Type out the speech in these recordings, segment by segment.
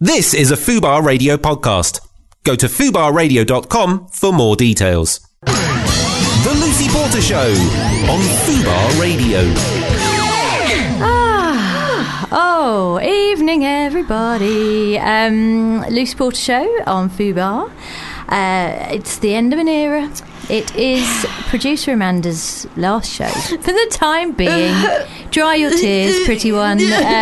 This is a Fubar Radio podcast. Go to fubarradio.com for more details. The Lucy Porter Show on Fubar Radio. Oh, evening everybody. Lucy Porter Show on Fubar. It's the end of an era. It is producer Amanda's last show for the time being. Dry your tears, pretty one.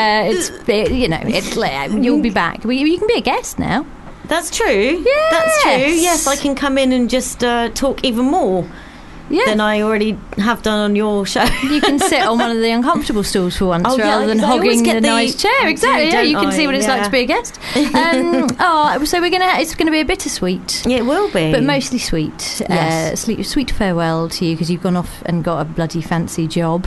You'll be back. You can be a guest now. That's true. Yes. That's true. Yes, I can come in and just talk even more than I already have done on your show. You can sit on one of the uncomfortable stools for once rather than hogging the nice chair. Exactly. You can see what it's like to be a guest. So it's gonna be a bittersweet. Yeah, it will be, but mostly sweet. Yes. Sweet farewell to you because you've gone off and got a bloody fancy job.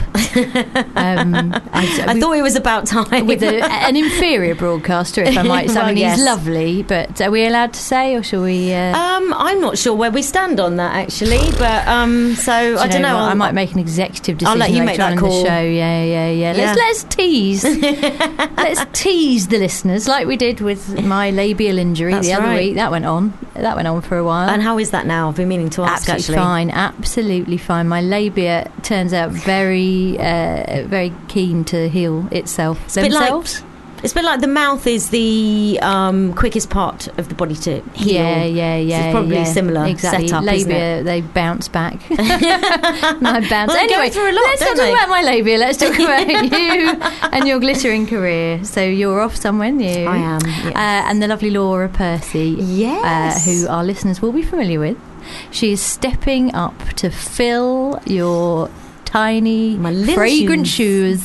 I thought it was about time with an inferior broadcaster, if I might say. I mean, he's lovely, but are we allowed to say, or shall we? I'm not sure where we stand on that actually, but so I don't know. I might make an executive decision. I'll let you make that call. The show. Yeah. Let's tease. Let's tease the listeners like we did with my labial injury the other week. That went on for a while. And how is that now? I've been meaning to ask. Absolutely fine. My labia turns out very, very keen to heal itself. It's a bit like the mouth is the quickest part of the body to heal. Yeah. It's probably similar setup, labia, isn't it? they bounce back. I bounce. Well, anyway, let's not talk about my labia. Let's talk about you and your glittering career. So you're off somewhere new. I am. Yes. And the lovely Laura Percy, who our listeners will be familiar with. She is stepping up to fill your tiny, fragrant shoes.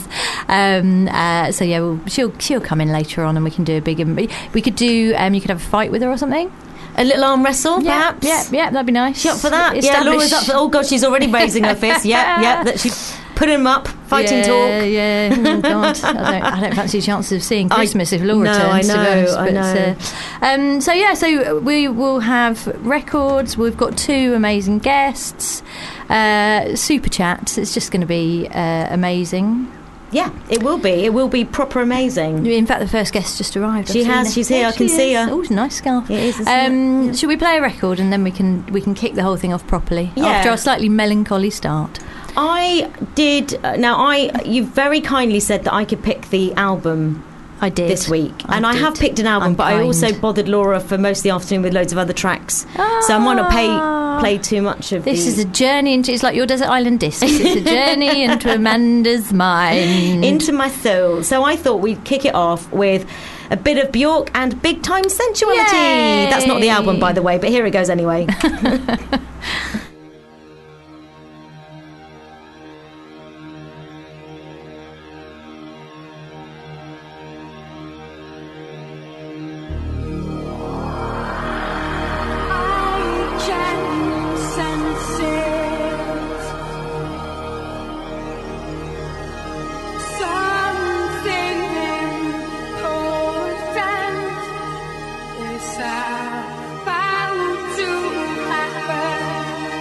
She'll come in later on, and we can do a big. We could do. You could have a fight with her or something. A little arm wrestle, perhaps. Yeah, that'd be nice. She up for that? Yeah, Laura's up. Oh God, she's already raising her fist. Yeah. That she put him up. Fighting talk. Yeah. Oh God, I don't fancy the chances of seeing Christmas if Laura turns. I know. So we will have records. We've got 2 amazing guests. Super chats. It's just going to be amazing. Yeah, it will be. It will be proper amazing. In fact, the first guest just arrived. She's here. I can see her. Oh, nice scarf. It is. Should we play a record and then we can kick the whole thing off properly after our slightly melancholy start? I did. You very kindly said that I could pick the album. I did this week, I have picked an album, but I also bothered Laura for most of the afternoon with loads of other tracks. So I might not play too much of this. Is a journey into. It's like your Desert Island Discs. It's a journey into Amanda's mind, into my soul. So I thought we'd kick it off with a bit of Bjork and Big Time Sensuality. Yay! That's not the album, by the way, but here it goes anyway. About to happen.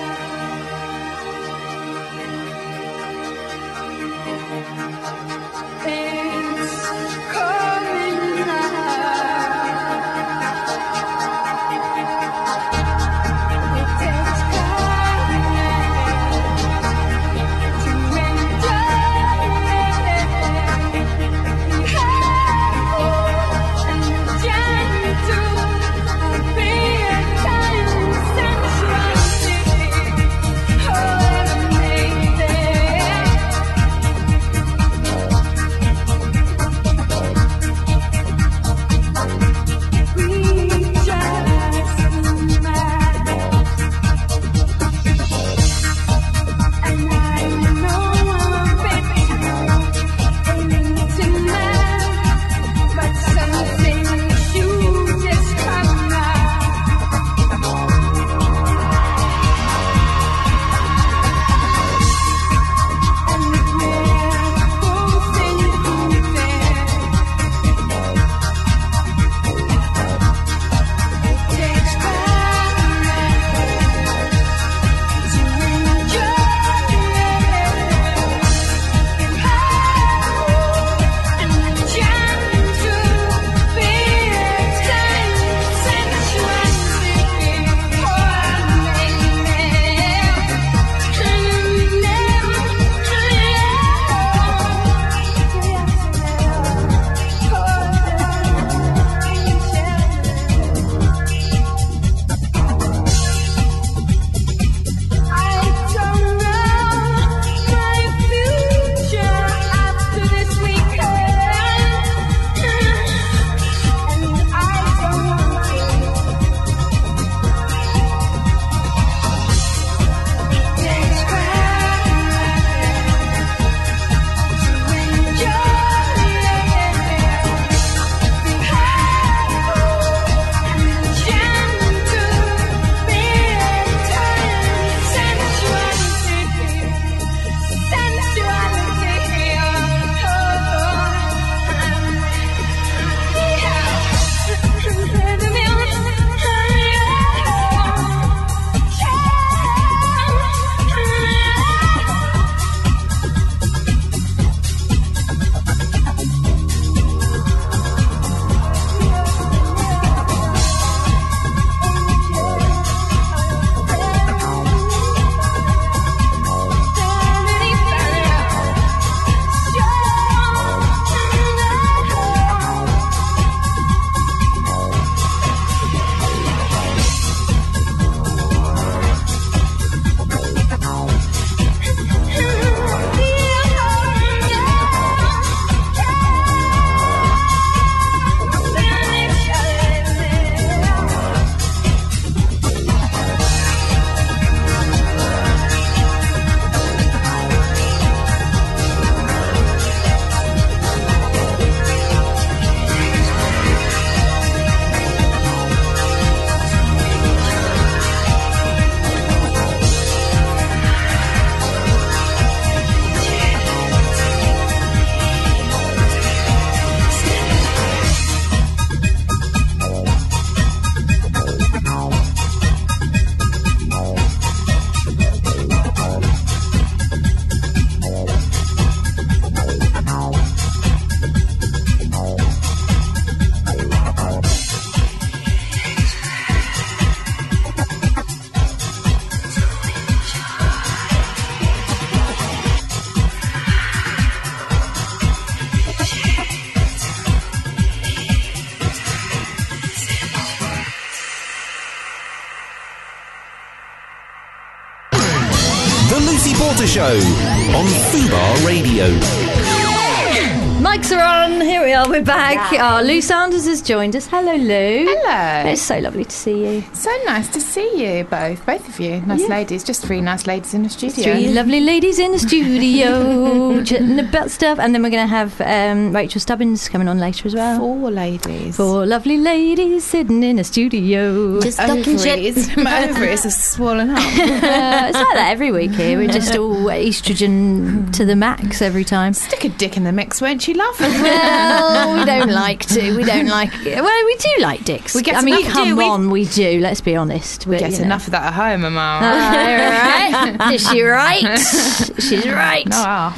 Porter Show on Fubar Radio. Mics are on. Here we are. We're back. Oh, Lou Sanders has joined us. Hello, Lou. Hello. It's so lovely to see you. So nice to see you both of you. Nice ladies. Just 3 nice ladies in the studio. 3 lovely ladies in the studio chatting about stuff. And then we're going to have Rachel Stubbins coming on later as well. 4 ladies. 4 lovely ladies sitting in a studio. Just talking shit. My ovaries are swollen up. It's like that every week here. We're just all estrogen to the max every time. Stick a dick in the mix, won't you, love? Well, we don't like to. We don't like it. Well, we do like dicks. We do. Let's be honest. We get enough of that at home, Mama. Right? Is she right? She's right. No.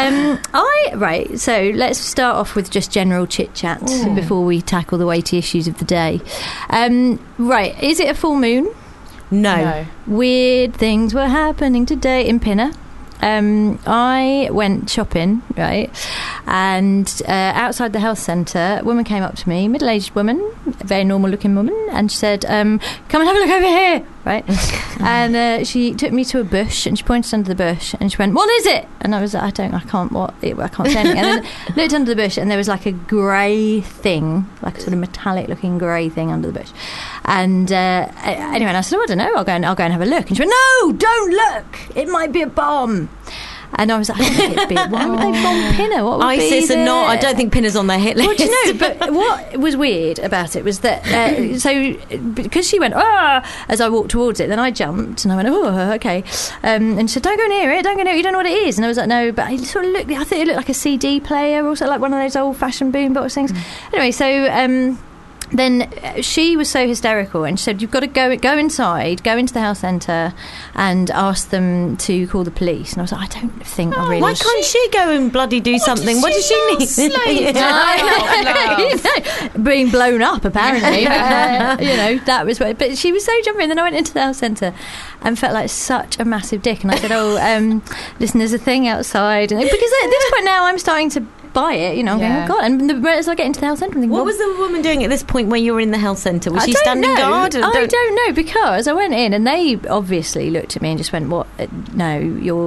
So let's start off with just general chit chat before we tackle the weighty issues of the day. Right, is it a full moon? No. Weird things were happening today in Pinner. I went shopping, right, and outside the health centre, a woman came up to me, middle-aged woman, a very normal-looking woman, and she said, come and have a look over here, right? And she took me to a bush, and she pointed under the bush, and she went, what is it? And I was like, I can't say anything. And then looked under the bush, and there was like a grey thing, like a sort of metallic-looking grey thing under the bush. And anyway, and I said, I don't know, I'll go and have a look. And she went, no, don't look, it might be a bomb. And I was like, I think it'd be, why would they bomb Pinner? What would ISIS be and not, I don't think Pinner's on their hit list. Well, do you know, but what was weird about it was that, so, because she went, as I walked towards it, then I jumped, and I went, okay. And she said, don't go near it, you don't know what it is. And I was like, no, but it sort of looked, I think it looked like a CD player, or like one of those old-fashioned boombox things. Anyway, so, then she was so hysterical, and she said, you've got to go inside, go into the health centre and ask them to call the police. And I was like, I don't think I really... Why can't she go and bloody do something? What does she need? Being blown up, apparently. That was what... But she was so jumpy. And then I went into the health centre and felt like such a massive dick. And I said, listen, there's a thing outside. And because at this point now I'm starting to buy it, I'm going, oh God. And as I get into the health centre, I'm thinking, what was the woman doing at this point when you were in the health centre? Was she standing guard? I don't know, because I went in and they obviously looked at me and just went, what? No,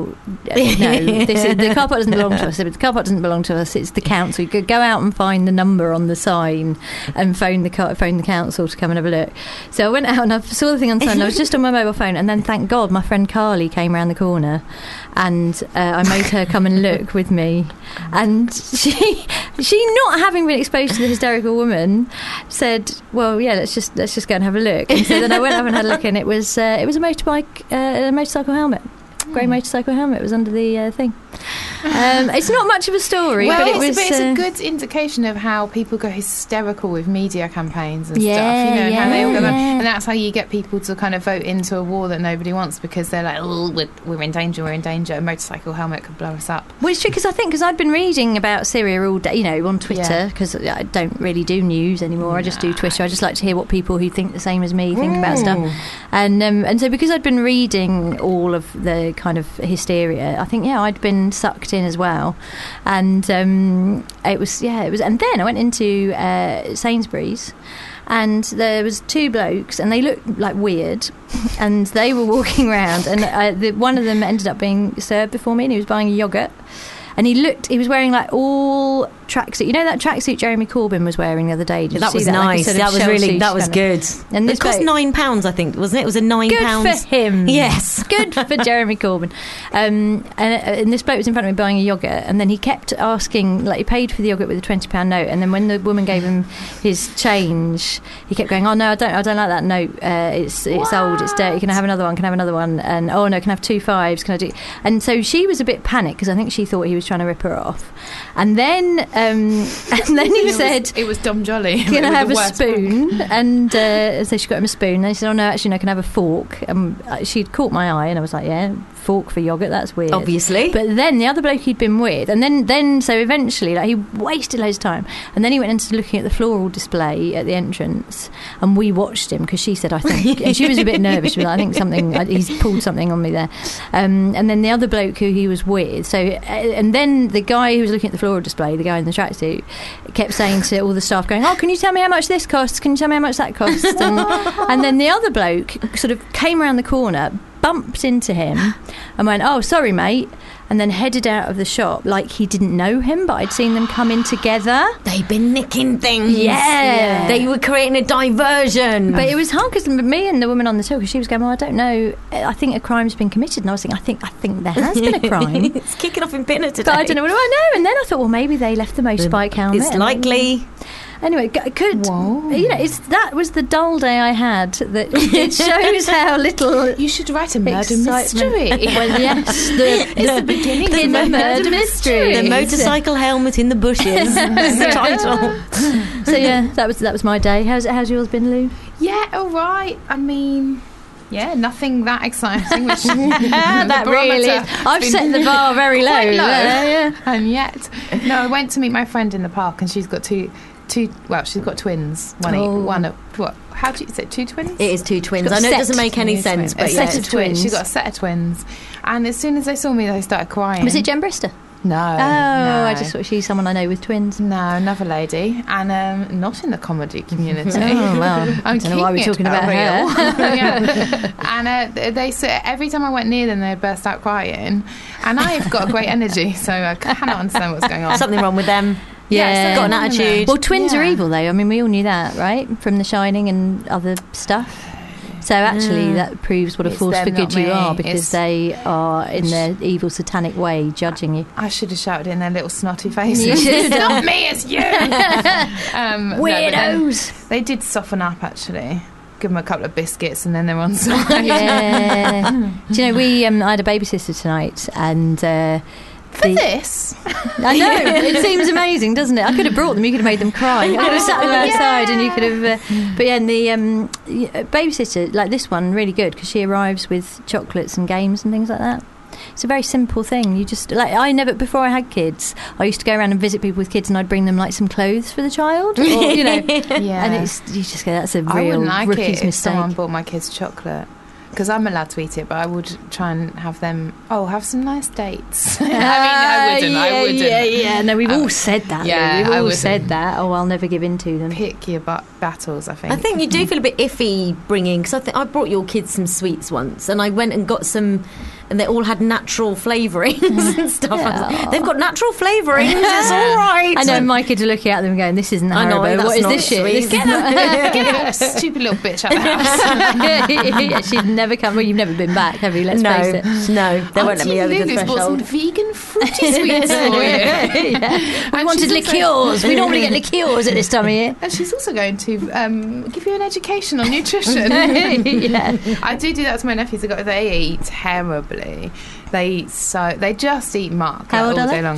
the car park doesn't belong to us. The car park doesn't belong to us, it's the council. You could go out and find the number on the sign and phone the council to come and have a look. So I went out and I saw the thing on the sign, and I was just on my mobile phone, and then thank God my friend Carly came around the corner, and I made her come and look with me. And she not having been exposed to the hysterical woman, said, well, yeah, let's just go and have a look. And so then I went up and had a look, and it was a motorcycle helmet. Grey motorcycle helmet was under the thing. It's not much of a story, but it's a good indication of how people go hysterical with media campaigns and stuff, and how they all go on. And that's how you get people to kind of vote into a war that nobody wants, because they're like, we're in danger, a motorcycle helmet could blow us up. Well, it's true, because I'd been reading about Syria all day, on Twitter, because I don't really do news anymore. I just do Twitter. I just like to hear what people who think the same as me think about stuff. And so because I'd been reading all of the kind of hysteria, I think I'd been sucked in as well. And it was, and then I went into Sainsbury's, and there was 2 blokes, and they looked like weird, and they were walking around, and one of them ended up being served before me, and he was buying a yoghurt. And he was wearing like all tracksuit. That tracksuit Jeremy Corbyn was wearing the other day? That was nice. That was good. And it cost £9, I think, wasn't it? It was a £9. Good for him. Yes. Good for Jeremy Corbyn. And this bloke was in front of me buying a yoghurt, and then he kept asking, like, he paid for the yoghurt with a £20 note, and then when the woman gave him his change, he kept going, oh no, I don't like that note. It's old, it's dirty. Can I have another one? Can I have another one? And oh no, can I have 2 5s? Can I do? And so she was a bit panicked, because I think she thought he was trying to rip her off. And then he said, it was Dom Jolly. Can I have a spoon? And so she got him a spoon, and he said, oh no, actually no, can I have a fork? She'd caught my eye, and I was like, yeah, fork for yoghurt, that's weird, obviously. But then the other bloke he'd been with, and then so eventually, like, he wasted loads of time, and then he went into looking at the floral display at the entrance, and we watched him, because she said, I think, and she was a bit nervous, she was like, I think he's pulled something on me there. And then the other bloke who he was with, so and then the guy who was looking at the floral display, the guy in the tracksuit, kept saying to all the staff, going, oh, can you tell me how much this costs? Can you tell me how much that costs? And then the other bloke sort of came around the corner, bumped into him and went, "Oh, sorry, mate," and then headed out of the shop like he didn't know him, but I'd seen them come in together. They'd been nicking things. Yeah. They were creating a diversion. But it was hard because me and the woman on the till, because she was going, "Well, I don't know. I think a crime's been committed." And I was thinking, I think there has been a crime. It's kicking off in Pinner today. But I don't know. What do I know? And then I thought, well, maybe they left the motorbike helmet. It's likely. Anyway, Whoa. That was the dull day I had. That it shows how little. You should write a murder excitement. mystery. Well, yes, It's the beginning of the a murder mystery. The motorcycle helmet in the bushes is the title. So yeah, that was my day. How's yours been, Lou? Yeah, all right. I mean, yeah, nothing that exciting. Which That really is. I've set the bar very low. Quite low. Yeah. And yet, no, I went to meet my friend in the park, and she's got two. Well, she's got twins. What? How do you say? 2 twins? It is 2 twins. I know it doesn't make any sense, but a set of twins. She's got a set of twins, and as soon as they saw me, they started crying. Was it Jen Brister? No. No. I just thought she's someone I know with twins. No, another lady, and not in the comedy community. Oh well, I don't know why we're talking about her. Yeah. And they every time I went near them, they burst out crying, and I've got a great energy, so I cannot understand what's going on. Something wrong with them. Yeah, got an attitude. Well, twins are evil, though. I mean, we all knew that, right? From The Shining and other stuff. So actually, that proves what a force for good you are, because they are, in their evil, satanic way, judging you. I should have shouted in their little snotty faces. You should. It's not me, it's you! Weirdos! No, they did soften up, actually. Give them a couple of biscuits and then they're on side. Yeah. Do you know, I had a babysitter tonight, and... For this? I know, it seems amazing, doesn't it? I could have brought them, you could have made them cry. I could have sat them outside and you could have... but yeah, and the babysitter, like this one, really good, because she arrives with chocolates and games and things like that. It's a very simple thing. You just, before I had kids, I used to go around and visit people with kids, and I'd bring them like some clothes for the child, or, yeah. And you just go, that's a real rookie's mistake. Someone bought my kids chocolate. Because I'm allowed to eat it, but I would try and have them, have some nice dates. I wouldn't. Yeah. No, we've all said that. Yeah, we've all said that. Oh, I'll never give in to them. Pick your battles, I think. I think you do feel a bit iffy bringing, because I brought your kids some sweets once, and I went and got some, and they all had natural flavourings and stuff. Yeah. They've got natural flavourings, it's all right. I know, my kids are looking at them going, this isn't Haribo. What is this shit? Get that stupid little bitch out of the house. Yeah, she'd never come. Well, you've never been back, have you? Let's face it. No, they won't let me over the threshold. Bought some vegan fruity sweets for you. We wanted liqueurs. We normally get liqueurs at this time of year. And she's also going to give you an education on nutrition. Yeah. I do that to my nephews. They eat terribly. They just eat muck all day long.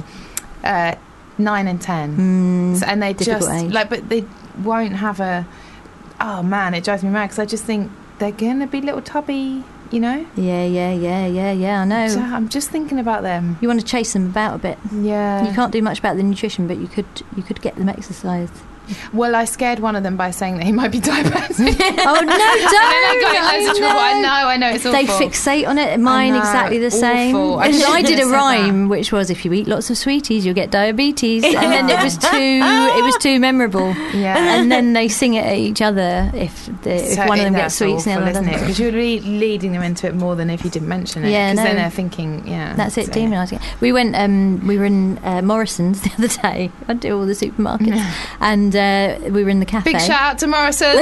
9 and 10. And they just age. but they won't have a. Oh man, it drives me mad, because I just think they're gonna be little tubby, you know. Yeah. I know. So I'm just thinking about them. You want to chase them about a bit. Yeah. You can't do much about the nutrition, but you could get them exercise. Well, I scared one of them by saying that he might be diabetic. Oh no, don't! I know, it's awful. They fixate on it. Mine exactly the same. I did a rhyme, which was, if you eat lots of sweeties, you'll get diabetes, and then it was too memorable. Yeah. And then they sing it at each other if one of them gets sweets and the other doesn't. Because you're really leading them into it more than if you didn't mention it. Yeah, because then they're thinking, that's it, demonising. We went. We were in Morrison's the other day. I do all the supermarkets, and we were in the cafe. Big shout out to Morrison's.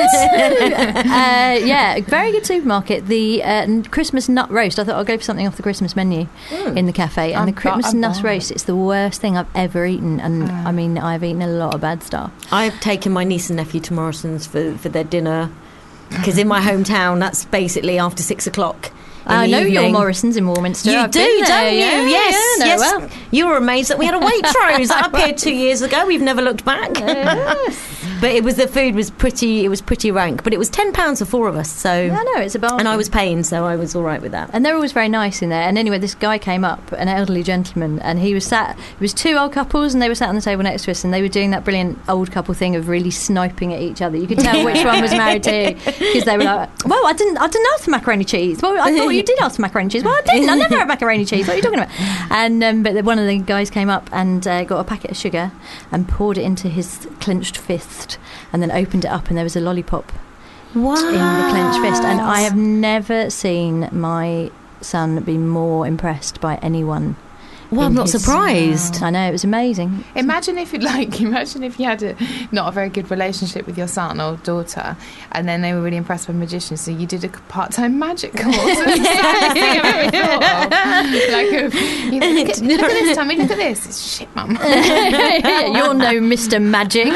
Yeah, very good supermarket. The Christmas nut roast. I thought I'll go for something off the Christmas menu in the cafe. And the Christmas nut roast, it's the worst thing I've ever eaten. And I mean, I've eaten a lot of bad stuff. I've taken my niece and nephew to Morrison's for their dinner, because in my hometown, that's basically after 6 o'clock. I know your Morrison's in Warminster. You do, don't you? Yeah, yes. Well. You were amazed that we had a Waitrose. That appeared 2 years ago. We've never looked back. But the food was pretty. It was pretty rank. But it was £10 for 4 of us. So I know, it's a bargain. And I was paying, so I was all right with that. And they're always very nice in there. And anyway, this guy came up, an elderly gentleman, and he was sat. It was 2 old couples, and they were sat on the table next to us, and they were doing that brilliant old couple thing of really sniping at each other. You could tell which one was married to who, because they were like, "Well, I didn't ask for macaroni cheese. Well, I thought you did ask for macaroni cheese. Well, I didn't. I never had macaroni cheese. What are you talking about?" And but one of the guys came up and got a packet of sugar and poured it into his clenched fist, and then opened it up, and there was a lollipop Wow. in the clenched fist. And I have never seen my son be more impressed by anyone. Well, I'm not surprised. I know, it was amazing. Imagine if you had not a very good relationship with your son or daughter, and then they were really impressed by magicians, so you did a part-time magic course. It's the saddest thing I've ever thought of. Look at this, Tommy, look at this. It's shit, Mum. You're no Mr. Magic,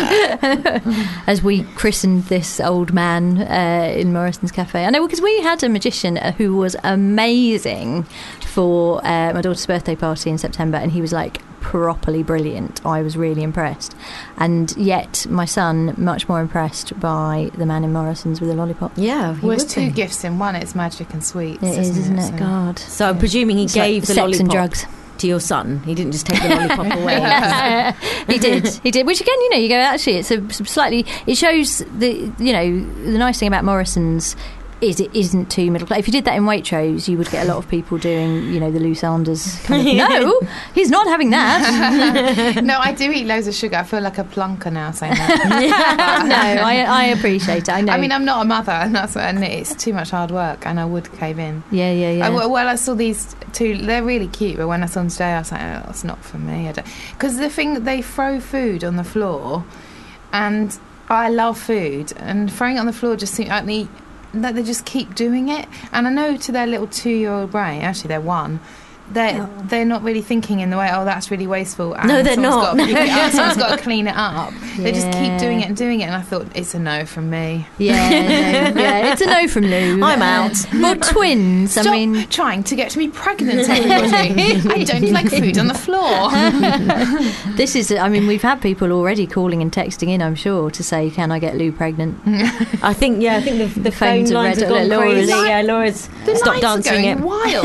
as we christened this old man in Morrison's Cafe. I know, because we had a magician who was amazing for my daughter's birthday party in September, and he was like properly brilliant. I was really impressed, and yet my son much more impressed by the man in Morrison's with a lollipop. Yeah, well, it's two gifts in one. It's magic and sweets. It is, isn't it? So. God. So I'm presuming he gave the sex lollipop and drugs to your son. He didn't just take the lollipop away. He did. Which again, you go, actually, it's a slightly. It shows the nice thing about Morrison's is it isn't too middle class. If you did that in Waitrose, you would get a lot of people doing, the Lou Sanders kind of, no, he's not having that. No, I do eat loads of sugar. I feel like a plonker now saying that. No, I appreciate it. I know. I mean, I'm not a mother, and it's too much hard work, and I would cave in. Yeah. I saw these two. They're really cute, but when I saw them today, I was like, oh, it's not for me. Because the thing, they throw food on the floor, and I love food, and throwing it on the floor just seems like that they just keep doing it. And I know to their little 2-year-old brain, actually they're 1, they're not really thinking in the way, oh, that's really wasteful. And no, they're not. Someone's got to clean it up. Yeah. They just keep doing it, and I thought, it's a no from me. Yeah, it's a no from Lou. I'm out. Well, twins. Stop trying to get me pregnant, everybody. I don't like food on the floor. This is, we've had people already calling and texting in, I'm sure, to say, can I get Lou pregnant? I think the phone phones lines have gone crazy. Yeah, Laura's stopped dancing it.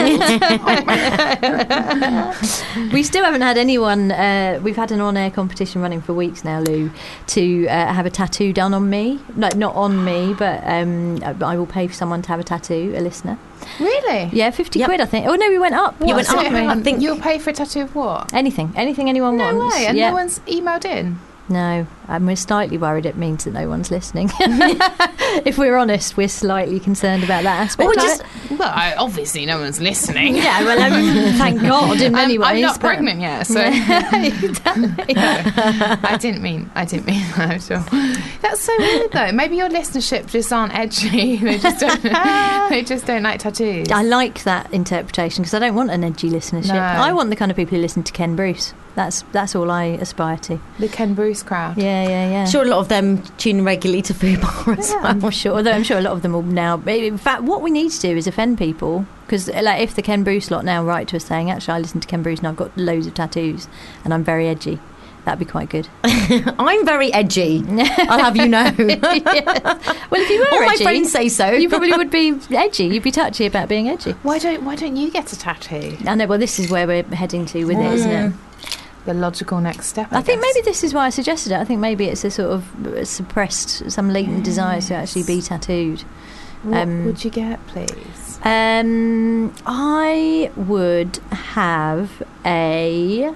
Wild. We still haven't had anyone. We've had an on-air competition running for weeks now, Lou, to have a tattoo done on me. Like, not on me, but I will pay for someone to have a tattoo, a listener. Really? Yeah, 50 quid, I think. Oh no, we went up. You went up. I think you'll pay for a tattoo of what? Anything anyone wants. No way, and no one's emailed in. No, and we're slightly worried it means that no one's listening. If we're honest, we're slightly concerned about that aspect. Obviously no one's listening. Yeah, well, thank God in many ways. I'm not pregnant yet, so I didn't mean that. Sure. That's so weird, though. Maybe your listenership just aren't edgy. They just don't like tattoos. I like that interpretation, because I don't want an edgy listenership. No. I want the kind of people who listen to Ken Bruce. That's all I aspire to. The Ken Bruce crowd. Yeah. Sure, a lot of them tune regularly to Fubar as well. I'm sure. Although I'm sure a lot of them will now. In fact, what we need to do is offend people, because if the Ken Bruce lot now write to us saying, actually, I listen to Ken Bruce and I've got loads of tattoos and I'm very edgy, that'd be quite good. I'm very edgy. I'll have you know. Yes. Well, if you were all edgy, my friends say so. You probably would be edgy. You'd be touchy about being edgy. Why don't you get a tattoo? I know. Well, this is where we're heading to with it, isn't it? The logical next step. I think maybe this is why I suggested it. I think maybe it's a sort of suppressed, some latent desire to actually be tattooed. What would you get, please? I would have a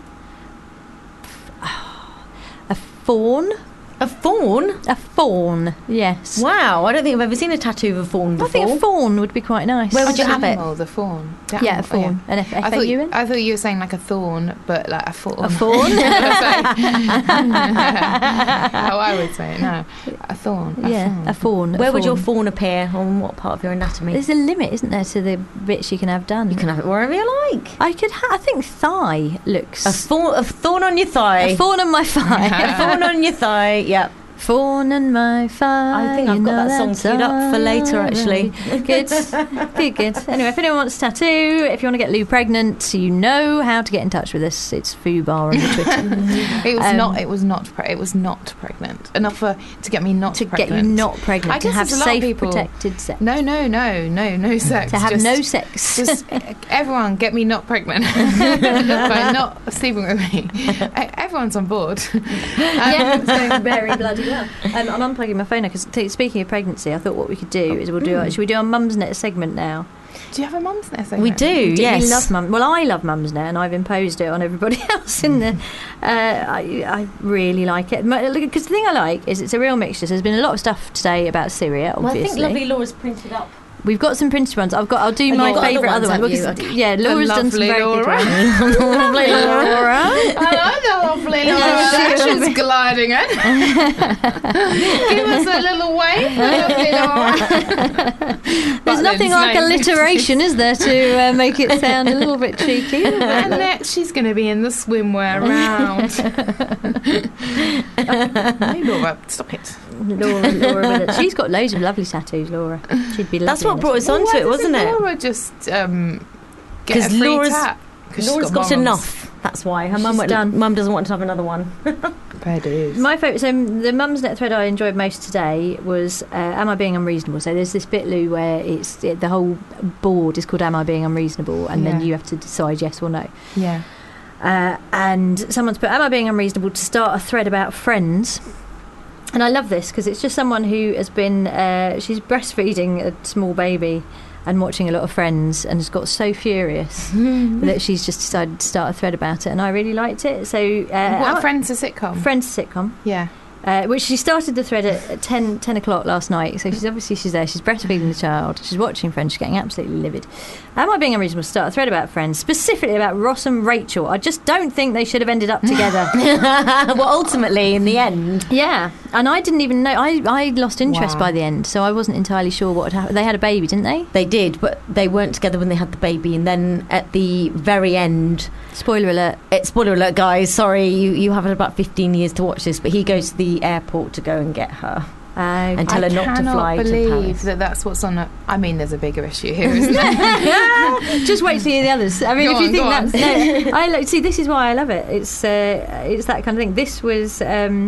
fawn. A fawn? A fawn, yes. Wow, I don't think I've ever seen a tattoo of a fawn before. I think a fawn would be quite nice. Where would you have it? The fawn. Yeah, a fawn. An F-A-U-N? I thought you were saying like a thorn, but like a fawn. A fawn? How I would say it, no. A thorn. A fawn. Where would your fawn appear? On what part of your anatomy? There's a limit, isn't there, to the bits you can have done? You can have it wherever you like. I think thigh looks... A thorn on your thigh. A fawn on my thigh. A fawn on your thigh, yep. Fawn on my thigh. I think I've got that song queued up for later, actually. Good. Anyway, if anyone wants a tattoo, if you want to get Lou pregnant, you know how to get in touch with us. It's Fubar on the Twitter. It was not pregnant. Enough to get me not pregnant. To get you not pregnant. I guess to have safe, people, protected sex. No sex. To have no sex. Just everyone get me not pregnant by not sleeping with me. Everyone's on board. Yeah, it's going very bloody well. I'm unplugging my phone now, because speaking of pregnancy, I thought what we could do is should we do our Mumsnet segment now? Do you have a Mumsnet? We do, yes. We love I love Mumsnet, and I've imposed it on everybody else in the. I really like it because the thing I like is it's a real mixture. So there's been a lot of stuff today about Syria. Obviously, I think lovely Laura's printed up. We've got some printed ones. I'll do my favourite other one. Yeah, Laura's done some very good ones. Lovely Laura. I like the lovely Laura. She's gliding in. Give us a little wave, lovely Laura. There's nothing like alliteration, is there, to make it sound a little bit cheeky? And next she's going to be in the swimwear round. No, Laura, stop it. Laura, she's got loads of lovely tattoos, Laura. She'd be lovely. That's what brought us onto it, wasn't it? Laura just get a free tap. Laura's got enough. That's why her mum doesn't want to have another one. My favourite. So the Mumsnet thread I enjoyed most today was "Am I being unreasonable?" So there's this bit, Lou, where the whole board is called "Am I being unreasonable?" and then you have to decide yes or no. Yeah. And someone's put "Am I being unreasonable?" to start a thread about Friends. And I love this because it's just someone who has been she's breastfeeding a small baby and watching a lot of Friends and has got so furious that she's just decided to start a thread about it, and I really liked it. So Friends a sitcom? Friends a sitcom. Yeah. Which she started the thread at 10 o'clock last night. So she's there, she's breastfeeding the child, she's watching Friends, she's getting absolutely livid. Am I being unreasonable to start a thread about Friends, specifically about Ross and Rachel? I just don't think they should have ended up together. Well, ultimately, in the end. Yeah, and I didn't even know. I lost interest by the end, so I wasn't entirely sure what had happened. They had a baby, didn't they? They did, but they weren't together when they had the baby, and then at the very end... Spoiler alert. Spoiler alert, guys. Sorry, you have about 15 years to watch this, but he goes to the airport to go and get her. And tell her not to fly to Paris. I cannot believe that's what's on. I mean, there's a bigger issue here, isn't there? Just wait to hear the others. I mean, if you think that's no, see, this is why I love it. It's that kind of thing. This was.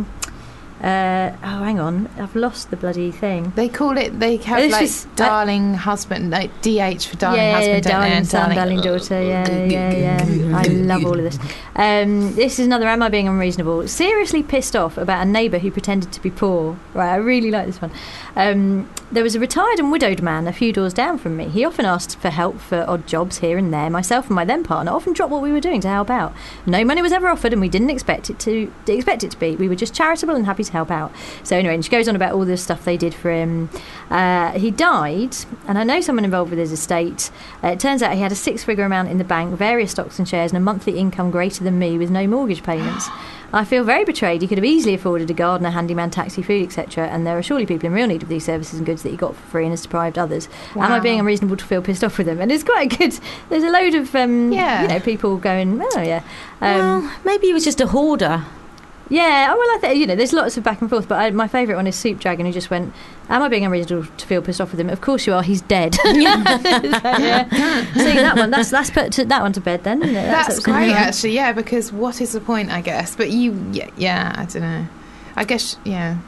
Hang on, I've lost the bloody thing. They call it. They have darling husband, like DH for darling husband, darling son, darling daughter. Yeah. I love all of this. This is another. Am I being unreasonable? Seriously pissed off about a neighbour who pretended to be poor. Right, I really like this one. There was a retired and widowed man a few doors down from me. He often asked for help for odd jobs here and there. Myself and my then partner often dropped what we were doing to help out. No money was ever offered, and we didn't expect it to be. We were just charitable and happy to help out. So anyway, and she goes on about all the stuff they did for him. He died, and I know someone involved with his estate. It turns out he had a 6-figure amount in the bank, various stocks and shares, and a monthly income greater than me with no mortgage payments. I feel very betrayed. He could have easily afforded a gardener, handyman, taxi, food, etc. And there are surely people in real need of these services and goods that he got for free and has deprived others. Wow. Am I being unreasonable to feel pissed off with him? And it's quite good. There's a load of people going, oh yeah. Well, maybe he was just a hoarder. Yeah, well, I think, there's lots of back and forth, but my favourite one is Soup Dragon, who just went, am I being unreasonable to feel pissed off with him? Of course you are, he's dead. Yeah. See, that one, that's put that one to bed then, isn't it? That's great, actually, yeah, because what is the point, I guess? But I don't know. I guess, yeah.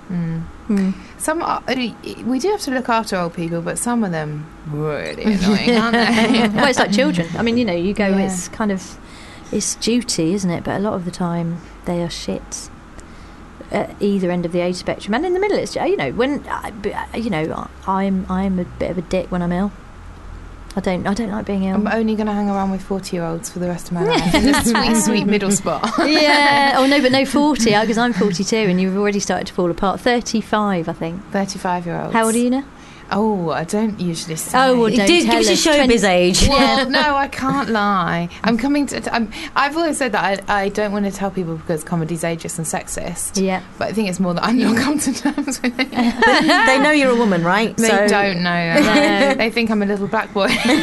Some we do have to look after old people, but some of them really annoying, aren't they? Well, it's like children. I mean, you go, it's kind of... It's duty, isn't it? But a lot of the time, they are shit at either end of the age spectrum, and in the middle, it's when I'm a bit of a dick when I'm ill. I don't like being ill. I'm only going to hang around with 40-year-olds for the rest of my life in the sweet middle spot. Yeah. Oh no, but no 40 because I'm 42, and you've already started to fall apart. 35, I think. 35-year-olds. How old are you now? Oh, I don't usually say. Oh, well, don't give us a showbiz age. Well, no, I can't lie. I've always said that I don't want to tell people because comedy's ageist and sexist. Yeah. But I think it's more that I'm not come to terms with it. They know you're a woman, right? They don't know. No. They think I'm a little black boy. Like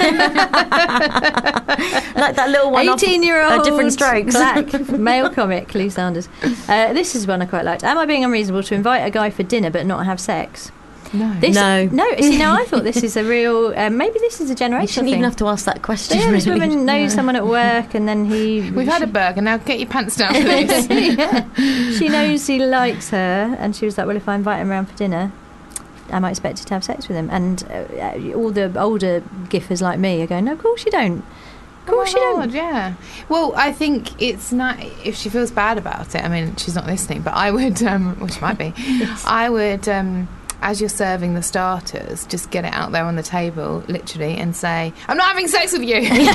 that little one 18-year-old different strokes. Black male comic, Lee Sanders. This is one I quite liked. Am I being unreasonable to invite a guy for dinner but not have sex? No. See, now I thought this is a real... maybe this is a generational You shouldn't thing. even have to ask that question. Yeah, this woman knows someone at work, and then We've had a burger, now get your pants down, please. Yeah. She knows he likes her, and she was like, well, if I invite him around for dinner, am I expected to have sex with him? And all the older giffers like me are going, no, of course you don't. Of course you don't. Yeah. Well, I think it's not... If she feels bad about it, I mean, she's not listening, but I would... which might be. Yes. I would... as you're serving the starters, just get it out there on the table, literally, and say, "I'm not having sex with you."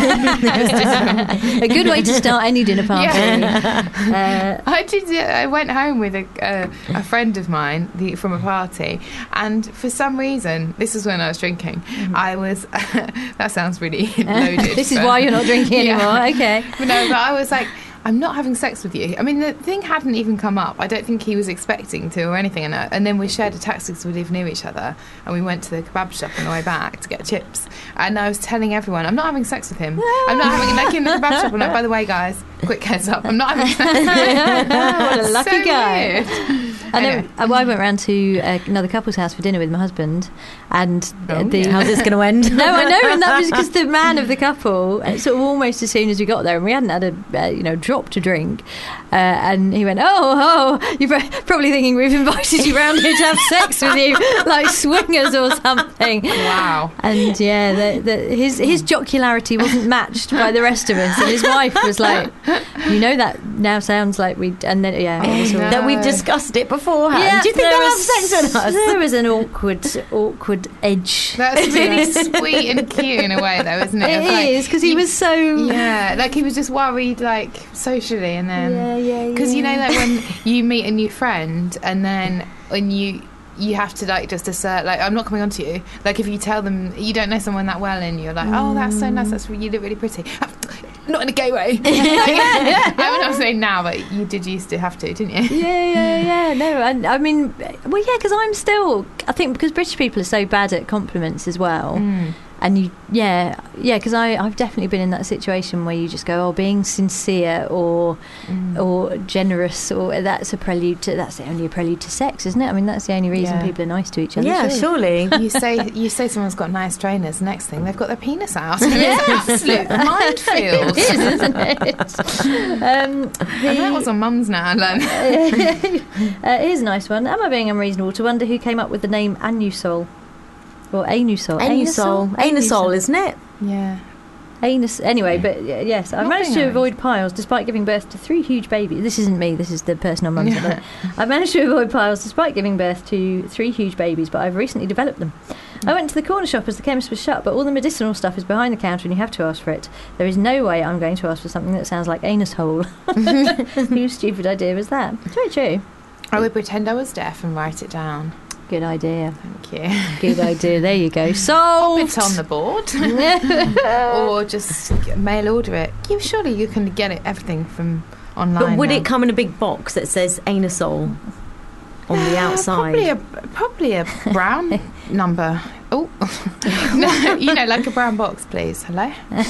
A good way to start any dinner party. Yeah. I went home with a friend of mine from a party, and for some reason, this was when I was drinking. I was. That sounds really loaded. This is why you're not drinking anymore. Okay. But I was like, I'm not having sex with you. I mean, the thing hadn't even come up. I don't think he was expecting to or anything. And then we shared a taxi because we live near each other. And we went to the kebab shop on the way back to get chips. And I was telling everyone, I'm not having sex with him. I'm not having, like, in the kebab shop. I'm like, by the way, guys, quick heads up, I'm not having sex with him. What a lucky guy. Weird. I went round to another couple's house for dinner with my husband, and how's this going to end? No, I know, and that was because the man of the couple, sort of almost as soon as we got there, and we hadn't had a drop to drink, and he went, "Oh, you're probably thinking we've invited you round here to have sex with you, like swingers or something." Wow. And his jocularity wasn't matched by the rest of us, and his wife was like, "That now sounds like we," and then that we've discussed it beforehand. Yeah, do you think they'll have sex with us? There was an awkward edge. That's really sweet and cute in a way, though, isn't it? It is, because he was so... Yeah, like he was just worried, like, socially, and then... Yeah. Because, like, when you meet a new friend, and then when you have to, like, just assert, like, I'm not coming on to you. Like, if you tell them you don't know someone that well, and you're like, oh, that's so nice, you look really pretty. Not in a gay way. I'm not saying now, but you did used to have to, didn't you? Yeah. No, I mean, well, yeah, because I think because British people are so bad at compliments as well. And because I've definitely been in that situation where you just go, being sincere or generous, or that's only a prelude to sex, isn't it? I mean, that's the only reason people are nice to each other. Yeah, surely. You say someone's got nice trainers. The next thing, they've got their penis out. It's an absolute minefield. It is, isn't it? And that was on Mum's now, Alan. Here's a nice one. Am I being unreasonable to wonder who came up with the name Anusol? Or anusol, isn't it? Yeah. Anus. Anyway, but yes, I managed to avoid piles despite giving birth to 3 huge babies. This isn't me. This is the person on Mum's. I managed to avoid piles despite giving birth to 3 huge babies, but I've recently developed them. I went to the corner shop as the chemist was shut, but all the medicinal stuff is behind the counter and you have to ask for it. There is no way I'm going to ask for something that sounds like anus hole. Whose stupid idea was that? It's very true. I would pretend I was deaf and write it down. Good idea. Thank you. Good idea. There you go. Solved. Pop it on the board. Or just mail order it. Surely you can get everything from online. But would now. it come in a big box that says anusol on the outside? Probably a brown number. Oh, no, like a brown box, please. Hello.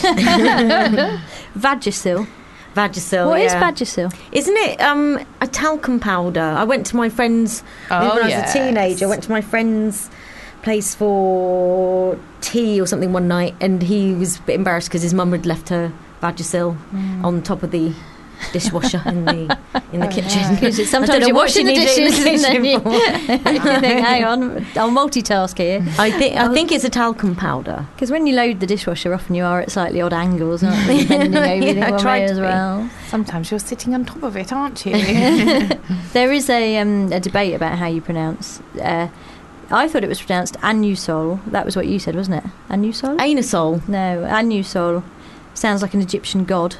Vagisil. Vagisil. What is Vagisil? Isn't it a talcum powder? I went to my friend's when I was a teenager. I went to my friend's place for tea or something one night, and he was a bit embarrassed because his mum had left her Vagisil on top of the dishwasher in the kitchen. Because sometimes you're washing the dishes and then you think, hang on, I'll multitask here. I think it's a talcum powder. Because when you load the dishwasher, often you are at slightly odd angles, aren't you? Bending over the one way as well. Sometimes you're sitting on top of it, aren't you? There is a debate about how you pronounce. I thought it was pronounced Anusol. That was what you said, wasn't it? Anusol? Anusol. No, Anusol. Sounds like an Egyptian god.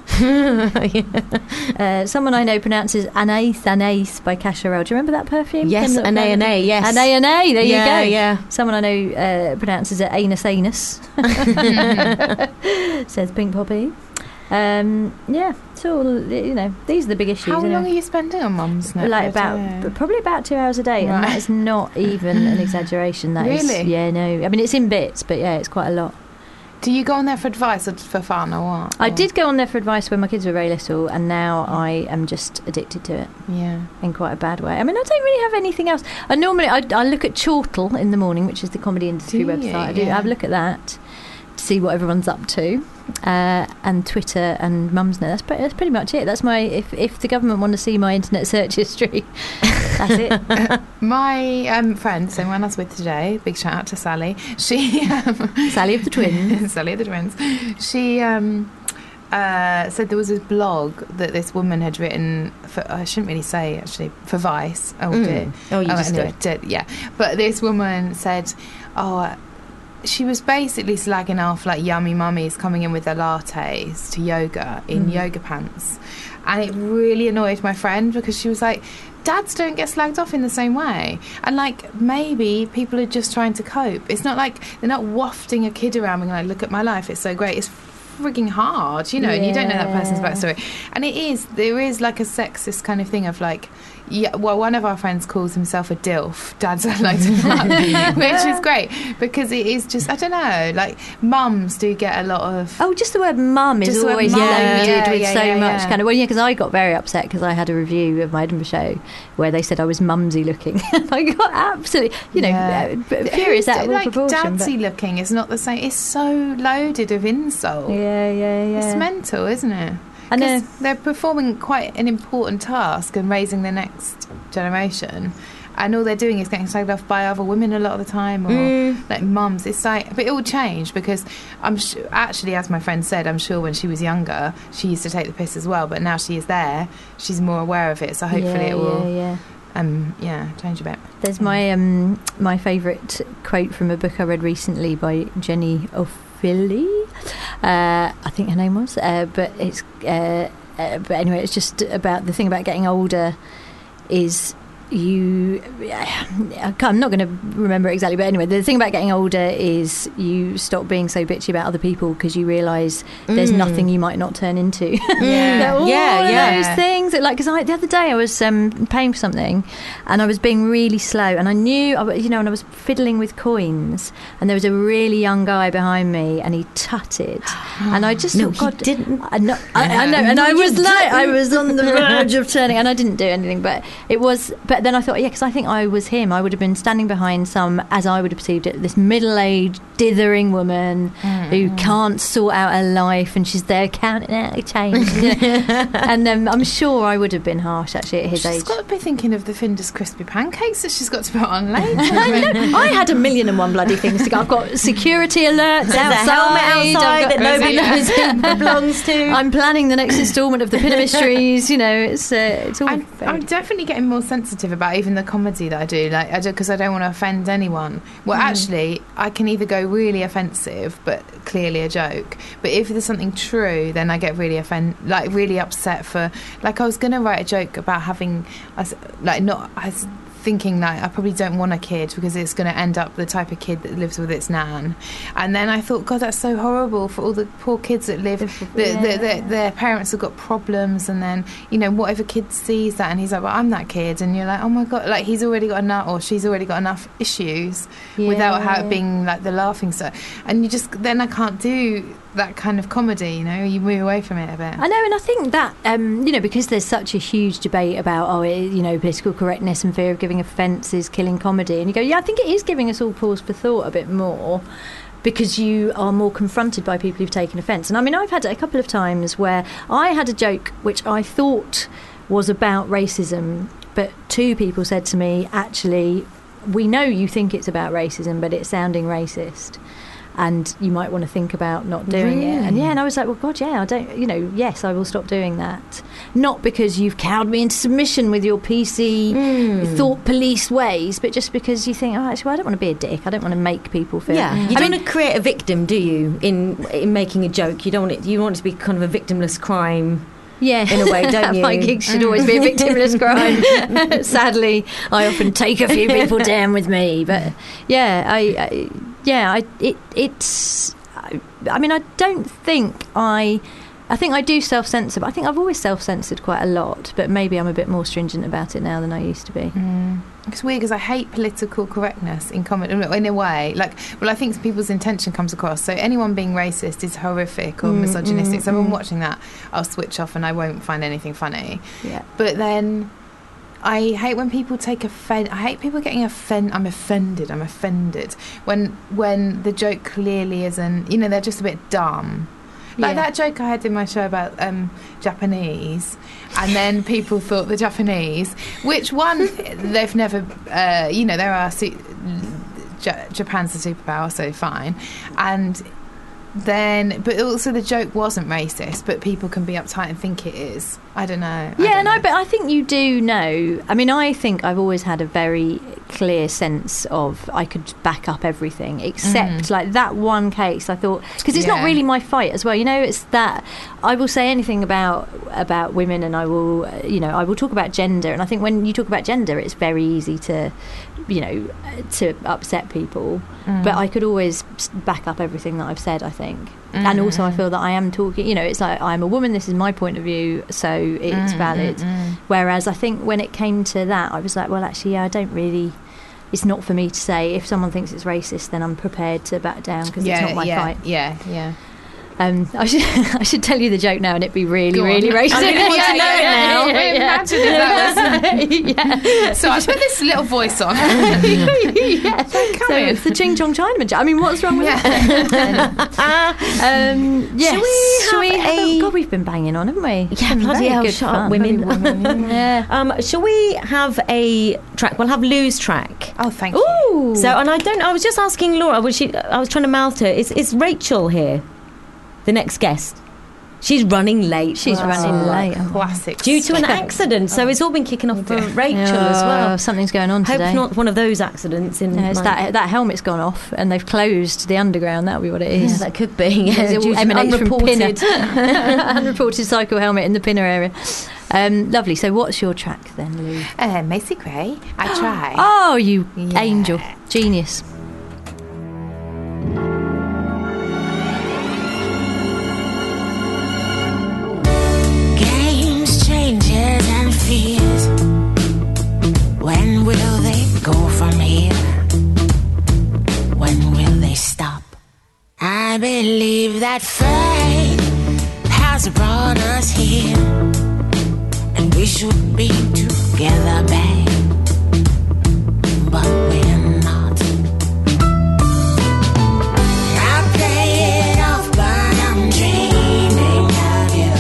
Someone I know pronounces Anais by Cacharel. Do you remember that perfume? Yes, Anais, yes. Anais, there you go. Yeah. Someone I know pronounces it Anus. Says Pink Poppy. So these are the big issues. How long are you spending on Mum's? Probably about 2 hours a day, and that is not even an exaggeration. That really? Is, yeah, no. I mean, it's in bits, but yeah, it's quite a lot. Do you go on there for advice or for fun or what? I did go on there for advice when my kids were very little, and now I am just addicted to it. Yeah, in quite a bad way. I mean, I don't really have anything else. I normally I look at Chortle in the morning, which is the comedy industry website. I do have a look at that to see what everyone's up to, and Twitter and Mumsnet. That's pretty much it. That's my if the government want to see my internet search history, that's it. My friend, so when I was with today, big shout out to Sally. She Sally of the twins. Sally of the twins. She said there was a blog that this woman had written for, I shouldn't really say actually, for Vice. You just did. Yeah. But this woman said, she was basically slagging off like yummy mummies coming in with their lattes to yoga in yoga pants. And it really annoyed my friend because she was like, dads don't get slagged off in the same way. And like, maybe people are just trying to cope. It's not like they're not wafting a kid around and like, look at my life, it's so great. It's frigging hard, you know, and you don't know that person's backstory. And there is like a sexist kind of thing of like, one of our friends calls himself a DILF, dads I like to fuck, which is great because it is just, I don't know, like mums do get a lot of... Oh, just the word mum is always loaded with so much kind of... Well, yeah, because I got very upset because I had a review of my Edinburgh show where they said I was mumsy looking. I got absolutely, furious out of all proportion. Like dadsy looking is not the same. It's so loaded of insult. Yeah. It's mental, isn't it? Because they're performing quite an important task and raising the next generation, and all they're doing is getting slagged off by other women a lot of the time, or like mums. It's like, but it will change because I'm actually, as my friend said, I'm sure when she was younger she used to take the piss as well, but now she is there, she's more aware of it, so hopefully it will change a bit. There's my favourite quote from a book I read recently by Jenny O'Filley, I think her name was, but it's but anyway, it's just about the thing about getting older is I'm not going to remember exactly, but anyway, the thing about getting older is you stop being so bitchy about other people because you realise there's nothing you might not turn into. Those things. Like, because the other day I was paying for something and I was being really slow, and I knew, and I was fiddling with coins, and there was a really young guy behind me, and he tutted, and I just thought, God, he didn't. I know, and I was like, I was on the verge of turning, and I didn't do anything, but it was. But then I thought, because I think I was him. I would have been standing behind as I would have perceived it, this middle-aged, dithering woman who can't sort out her life, and she's there counting out change. And I'm sure I would have been harsh, actually, at his age. She's got to be thinking of the Findus crispy pancakes that she's got to put on later. I had 1,000,001 bloody things to go. I've got security alerts outside that nobody knows who belongs to. I'm planning the next instalment of the Pinner Mysteries. It's all. I'm definitely getting more sensitive about even the comedy that I do, because I don't want to offend anyone. Well, actually, I can either go really offensive, but clearly a joke. But if there's something true, then I get really really upset for. Like, I was going to write a joke about having, thinking like I probably don't want a kid because it's going to end up the type of kid that lives with its nan, and then I thought, God, that's so horrible for all the poor kids that live their parents have got problems, and then what if a kid sees that and he's like, well, I'm that kid, and you're like, oh my God, like he's already got enough, or she's already got enough issues without being like the laughing stock, and you just, then I can't do that kind of comedy, you move away from it a bit. I know, and I think that because there's such a huge debate about political correctness and fear of giving offence is killing comedy, and you go, I think it is giving us all pause for thought a bit more, because you are more confronted by people who've taken offence. And I mean, I've had a couple of times where I had a joke which I thought was about racism, but two people said to me, actually, we know you think it's about racism, but it's sounding racist, and you might want to think about not doing it. And I was like, well, God, I don't, yes, I will stop doing that. Not because you've cowed me into submission with your PC thought police ways, but just because you think, actually, I don't want to be a dick. I don't want to make people feel. Yeah, you don't want to create a victim, do you? In making a joke, you don't want it. You want it to be kind of a victimless crime. Yeah, in a way, don't you? My gigs should always be a victimless crime. Sadly, I often take a few people down with me, but I think I do self-censor, but I think I've always self-censored quite a lot, but maybe I'm a bit more stringent about it now than I used to be. It's weird because I hate political correctness in comedy, in a way. I think people's intention comes across. So anyone being racist is horrific or misogynistic. So when I'm watching that, I'll switch off and I won't find anything funny. Yeah. But then I hate when people take offence. I hate people getting offended. I'm offended when the joke clearly isn't. They're just a bit dumb. Like that joke I had in my show about Japanese, and then people thought the Japanese, which one, they've never, there are, Japan's a superpower, so fine. And then, but also the joke wasn't racist, but people can be uptight and think it is. I don't know. But I think you do know. I mean, I think I've always had a very clear sense of I could back up everything, except like that one case. I thought, because it's not really my fight as well. You know, it's that I will say anything about women, and I will, I will talk about gender. And I think when you talk about gender, it's very easy to, to upset people. But I could always back up everything that I've said, I think. And also I feel that I am talking, it's like I'm a woman, this is my point of view, so it's valid. Whereas I think when it came to that, I was like, well, actually, I don't really, it's not for me to say. If someone thinks it's racist, then I'm prepared to back down because it's not my fight. Yeah. I should tell you the joke now, and it'd be really racist. I really want to know it now. Imagine if that was. So I put this little voice on. So it's the Ching Chong Chinaman joke. I mean, what's wrong with that? Yes. Shall we have God, we've been banging on, haven't we? Yeah, bloody hell, shut up, women. Shall we have a track? We'll have Lou's track. Oh, thank you. So, and I was just asking Laura. I was trying to mouth her. Is Rachel here? The next guest. She's running late. She's running late. Classic. Due to an accident. So it's all been kicking off for Rachel as well. Something's going on today. Hope not one of those accidents. It's that helmet's gone off and they've closed the underground. That'll be what it is. Yeah, that could be. Yeah, it all emanates from Pinner. Unreported cycle helmet in the Pinner area. Lovely. So what's your track then, Lou? Macy Gray. I Try. Oh, you angel. Genius. Changes and fears. When will they go from here? When will they stop? I believe that fate has brought us here, and we should be together, babe. But we're not. I play it off, but I'm dreaming of you.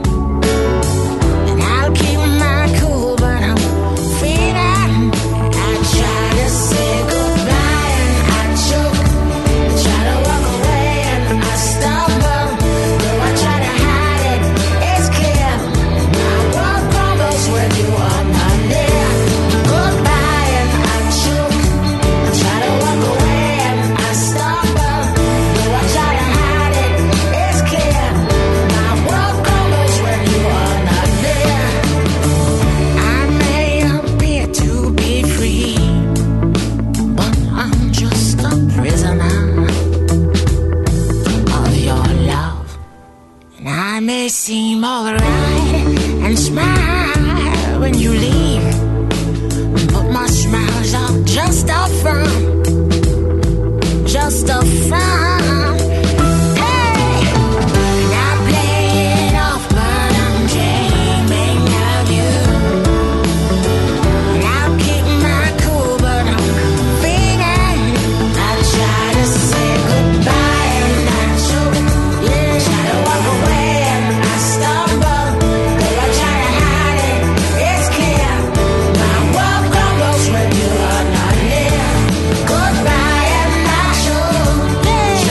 Keep my cool, but I'm feeling. I try to say goodbye and I choke. I try to walk away and I stumble. Though I try to hide it, it's clear. My world crumbles when you are not near. Goodbye and I choke. I try to walk away and I stumble. Though I try to hide it, it's clear. My world crumbles when you are not near. I may appear to be free, but I'm just a prisoner of your love. And I may seem alright and smile when you leave, but my smiles are just a front, just a front. When you are not near, goodbye and I choke.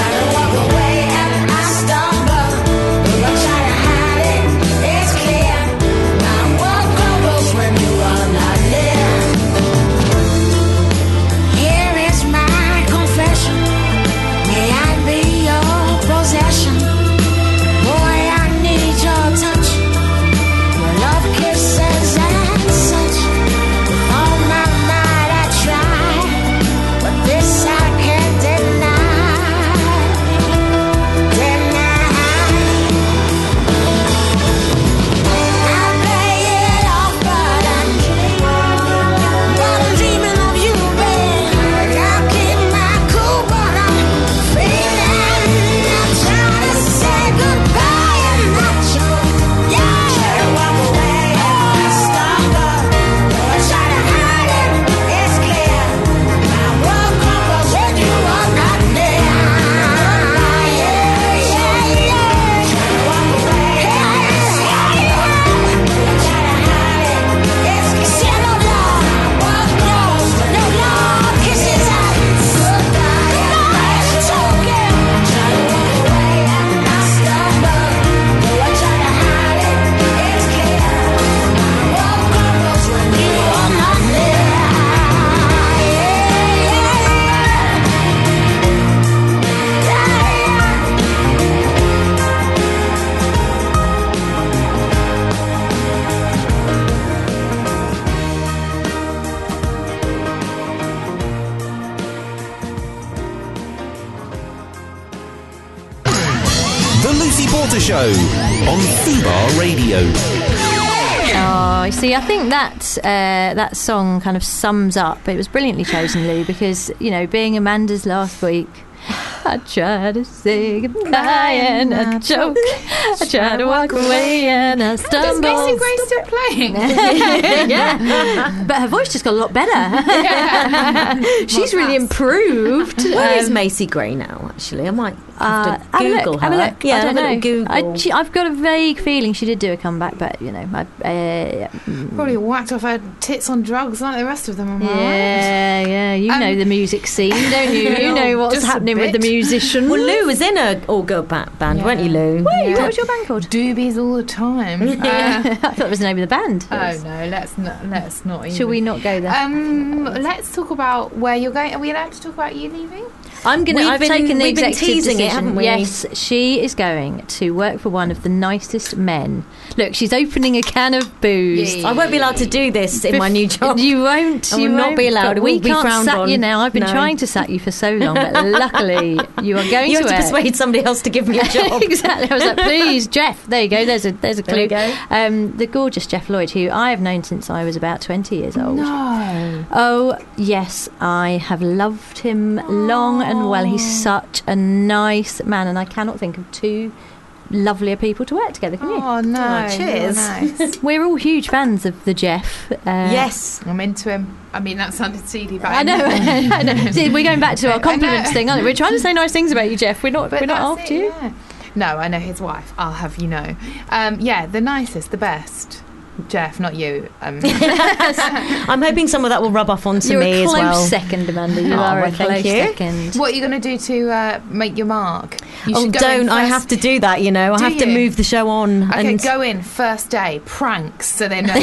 The Lucy Porter Show on Fubar Radio. Oh, you see, I think that song kind of sums up. It was brilliantly chosen, Lou, because, you know, being Amanda's last week, I try to say goodbye and I choke. I try to walk away and I stumble. Is Macy Gray still playing? Yeah, but her voice just got a lot better. She's really improved. Where is Macy Gray now, actually? I might have to Google her. Have a look. Yeah, I don't know. Google. I've got a vague feeling she did do a comeback, but, you know, Probably whacked off her tits on drugs like the rest of them. Am I right? yeah, you know the music scene, don't you? You know what's just a happening with the bit. musicians. Well, Lou was in a all-girl band, weren't you, Lou? Wait, what was your band called? Doobies all the time. I thought it was the name of the band. Oh no, let's not. Even. Shall we not go there? Let's talk about where you're going. Are we allowed to talk about you leaving? I've taken the we've been executive teasing decision. it, haven't we? Yes, she is going to work for one of the nicest men. Look, she's opening a can of booze. Yeah. I won't be allowed to do this in my new job. You won't. I will you not won't, be allowed. but It we will be can't frowned sack on. you now. I've been No. trying to sack you for so long, but luckily you are going You to have to it. persuade somebody else to give me a job. Exactly. I was like, please, Jeff. There you go. There's a clue. There we go. The gorgeous Jeff Lloyd, who I have known since I was about 20 years old. No. Oh, yes, I have loved him long and well. He's such a nice man, and I cannot think of two lovelier people to work together, can you? Oh no. Oh, cheers. Nice. We're all huge fans of the Jeff. Yes. I'm into him. I mean, that sounded seedy, but I know. I know. See, we're going back to our compliments thing, aren't we? We're trying to say nice things about you, Jeff. We're not. But We're not that's after it, you. yeah. No, I know his wife. I'll have you know. Yeah, the nicest, the best. Jeff, not you. I'm hoping some of that will rub off onto You're me a as close well. second, Amanda. You Oh, are a well, thank close you. second. What are you going to do to make your mark? You Oh, should go in don't. I first- have to do that, you know. I Do have to you? move the show on. Okay, and go in first day, pranks, so they know.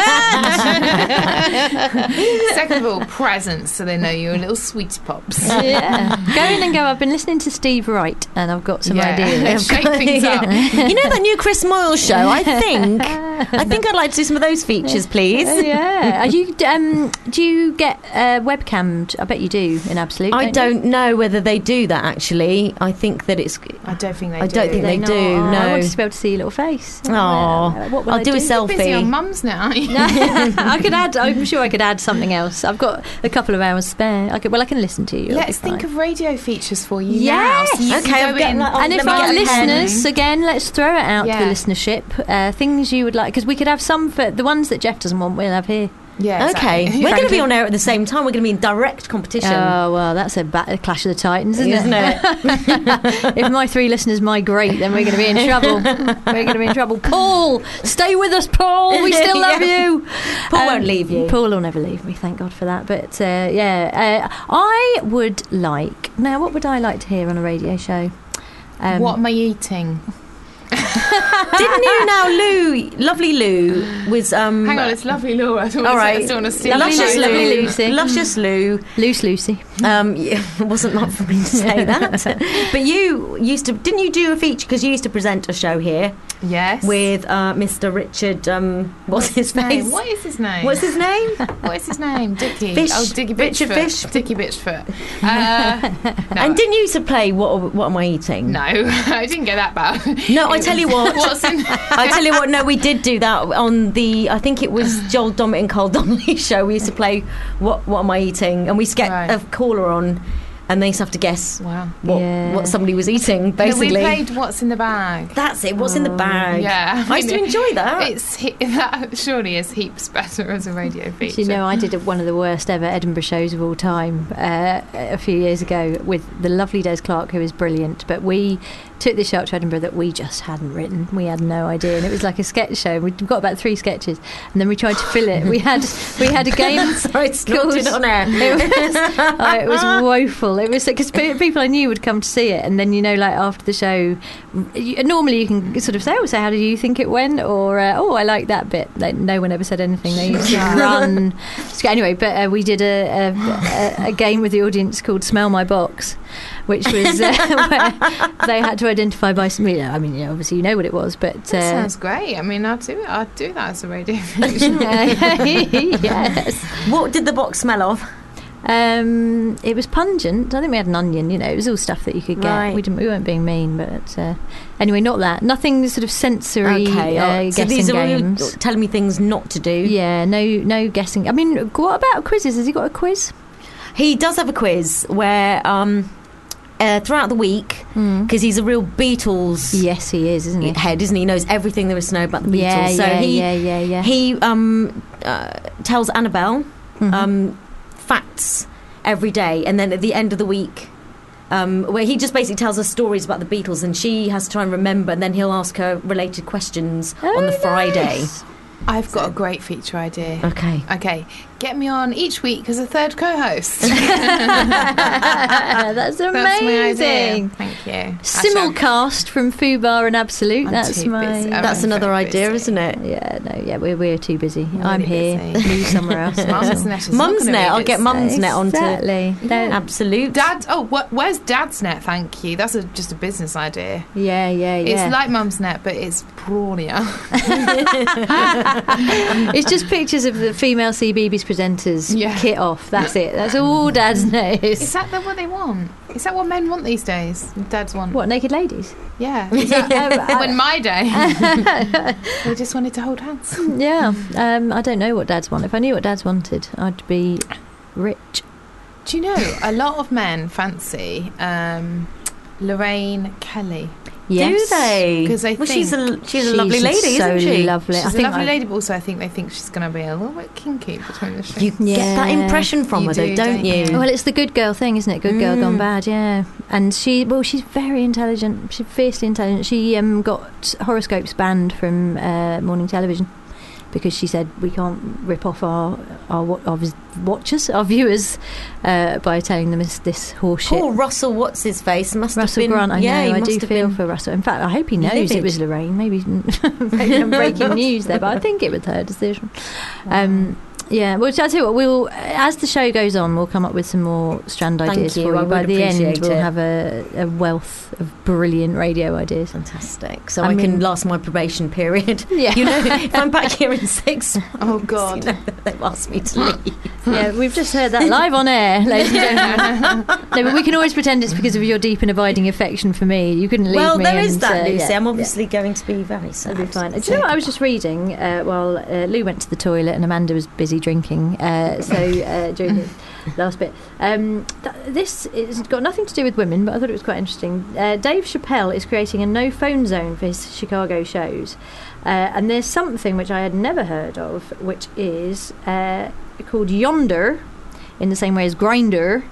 Second of all, presents, so they know you're little sweet pops. Yeah. Go in and go. I've been listening to Steve Wright, and I've got some ideas. Shake things up. You know that new Chris Moyle show? I think I'd like to do some of those features, please. Yeah. Are you? Do you get webcammed? I bet you do in Absolute. I don't you? don't know whether they do that actually. I think that it's. I don't think they I do. don't think they not? do. Oh, I No. want to be able to see your little face. Aw. What will I'll I do a You're busy on selfie. mums now, aren't you? I could add. I'm sure I could add something else. I've got a couple of hours spare. I can listen to you. It'll Let's be fine. think of radio features for you Yes. now. So you Okay, can I'm go getting in. that on. And if Let me our get a pen. listeners, again, let's throw it out to Yeah. the listenership. Things you would like, because we could have some for the ones that Jeff doesn't want, we'll have here. Yeah, Okay, exactly. we're going to be on air at the same time. We're going to be in direct competition. Oh, well, that's a clash of the titans, isn't Isn't it? If my three listeners migrate, then we're going to be in trouble. We're going to be in trouble. Paul, stay with us, Paul. We still love Yeah. you. Paul won't leave you. Paul will never leave me, thank God for that. But I would like. Now, what would I like to hear on a radio show? What am I eating? Didn't you now, Lou? Lovely Lou was. Hang on, it's lovely Laura. I don't All want right. to steal Luscious Lovely Lou. Lucy. Luscious Lou. Loose Lucy. Yeah, it wasn't not for me to say that. But you used to, didn't you do a feature? Because you used to present a show here Yes. with Mr. Richard. What's his face? What is his name? What's his name? What is his name? Dicky. Fish. Oh, Dicky Richard Bitchfoot. Fish. Dicky Bitchfoot. No. And didn't you used to play What Am I Eating? No, I didn't get that bad. No, I tell you what. What's in? I tell you what. No, we did do that on the. I think it was Joel Dommett and Carl Donnelly show. We used to play What Am I Eating, and we used to get Right. a caller on, and they used to have to guess Wow. what somebody was eating. No, Basically, we played What's in the Bag. that's it. What's in the bag? Yeah, I used to enjoy that. That surely is heaps better as a radio feature. Do you know, I did one of the worst ever Edinburgh shows of all time a few years ago with the lovely Des Clark, who is brilliant. But we took this show up to Edinburgh that we just hadn't written. We had no idea, and it was like a sketch show. We'd got about 3 sketches, and then we tried to fill it. We had a game. Sorry, it's not it on air. It was woeful. It was because people I knew would come to see it, and then like after the show, normally you can sort of say, "Oh, so how did you think it went?" Or "Oh, I like that bit." Like, no one ever said anything. They used to run. Anyway, but we did a game with the audience called "Smell My Box," which was where they had to identify by some. I mean, obviously you know what it was, but That sounds great. I mean, I'd do that as a radio feature. yes. What did the box smell of? It was pungent. I think we had an onion. It was all stuff that you could get. Right. We weren't being mean, but anyway, not that. Nothing sort of sensory. Okay, so guessing these are all games. telling me things not to do. Yeah, no guessing. I mean, what about quizzes? Has he got a quiz? He does have a quiz where throughout the week, because he's a real Beatles Yes, he is, isn't he? head, isn't he? He knows everything there is to know about the Beatles. Yeah. He tells Annabelle facts every day, and then at the end of the week, where he just basically tells her stories about the Beatles, and she has to try and remember, and then he'll ask her related questions on the Friday. Nice. I've got a great feature idea. Okay. Get me on each week as a third co-host. That's amazing. That's my idea. Thank you. Simulcast from Fubar and Absolute. I'm That's too my. busy. That's another very idea, busy. isn't it? Yeah, we're too busy. Really I'm here. busy. You somewhere else. Mumsnet is not gonna Mumsnet. read I'll it, get so- Mumsnet onto Exactly. Absolute. Dad. Oh, where's Dadsnet? Thank you. That's just a business idea. Yeah. It's like Mumsnet, but it's prawnier. It's just pictures of the female CBeebies presenters Yeah. kit off. That's it. That's all Dad's knows. Is that what they want? Is that what men want these days? Dads want. What, naked ladies? Yeah. Is that, when my day, they just wanted to hold hands. Yeah. I don't know what Dads want. If I knew what Dads wanted, I'd be rich. Do you know a lot of men fancy Lorraine Kelly? Yes. Do they? 'Cause they well, think she's a lovely lady, so isn't she? lovely. She's I a think lovely lady, but also I think they think she's going to be a little bit kinky between the You streets. get that Yeah. impression from You her, though, do, don't don't you? you? Well, it's the good girl thing, isn't it? Good girl gone bad, yeah. And she's very intelligent. She's fiercely intelligent. She got horoscopes banned from morning television because she said we can't rip off our watchers, our viewers, by telling them this horse shit. Poor Russell, what's his face? Must Russell have been. Grant, I yeah, know. he I must do have feel been for Russell. In fact, I hope he knows it livid. was Lorraine. Maybe I'm breaking news there, but I think it was her decision. Yeah, well, I'll tell you what, as the show goes on, we'll come up with some more strand Thank ideas you, for I you. By would the end, appreciate we'll it. have a wealth of brilliant radio ideas. Fantastic. So I I, mean- can last my probation period. Yeah. You know, if I'm back here in 6 months, Oh, God. you know, they've asked me to leave. Yeah, we've just heard that live on air, ladies and gentlemen. No, but we can always pretend it's because of your deep and abiding affection for me. You couldn't leave Well, me. there is and, that, Lucy. yeah, I'm obviously going to be very sad. It'll be fine. Do you know what I was just reading while Lou went to the toilet and Amanda was busy drinking? During the last bit. This has got nothing to do with women, but I thought it was quite interesting. Dave Chappelle is creating a no-phone zone for his Chicago shows. And there's something which I had never heard of, which is called Yonder, in the same way as Grindr,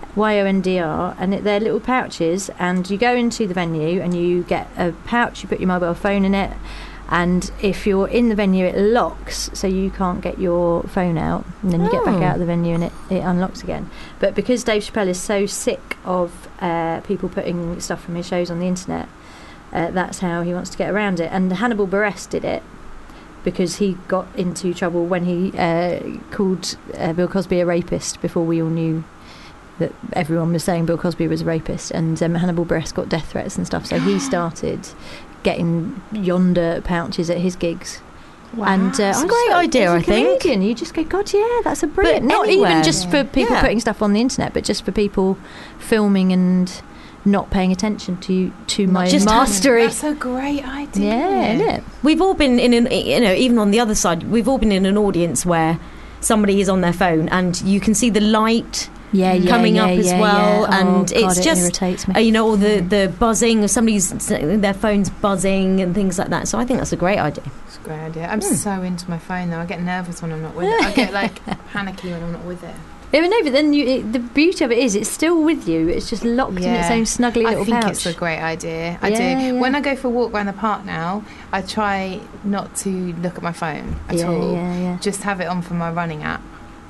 YONDR, and they're little pouches, and you go into the venue and you get a pouch, you put your mobile phone in it, and if you're in the venue it locks so you can't get your phone out, and then you get back out of the venue and it unlocks again. But because Dave Chappelle is so sick of people putting stuff from his shows on the internet, that's how he wants to get around it. And Hannibal Buress did it because he got into trouble when he called Bill Cosby a rapist before we all knew that everyone was saying Bill Cosby was a rapist, and Hannibal Buress got death threats and stuff, so he started getting Yonder pouches at his gigs. Wow. And It's a great idea, as a I think. comedian, you just go, God, yeah, that's a brilliant. Not anywhere. even just for people Yeah. putting stuff on the internet, but just for people filming and not paying attention to my just mastery. That's a great idea. Yeah, isn't it? We've all been in an, you know, even on the other side, we've all been in an audience where somebody is on their phone and you can see the light coming up as well, and it's it just irritates me. you know, all the buzzing of somebody's, their phone's buzzing and things like that. So I think that's a great idea. It's a great idea. I'm so into my phone though. I get nervous when I'm not with it. I get like panicky when I'm not with it. Yeah, but no, but then the beauty of it is it's still with you. It's just locked in its own snuggly I little think pouch. it's a great idea. I Yeah, do. yeah. When I go for a walk around the park now, I try not to look at my phone at all. Yeah. Just have it on for my running app.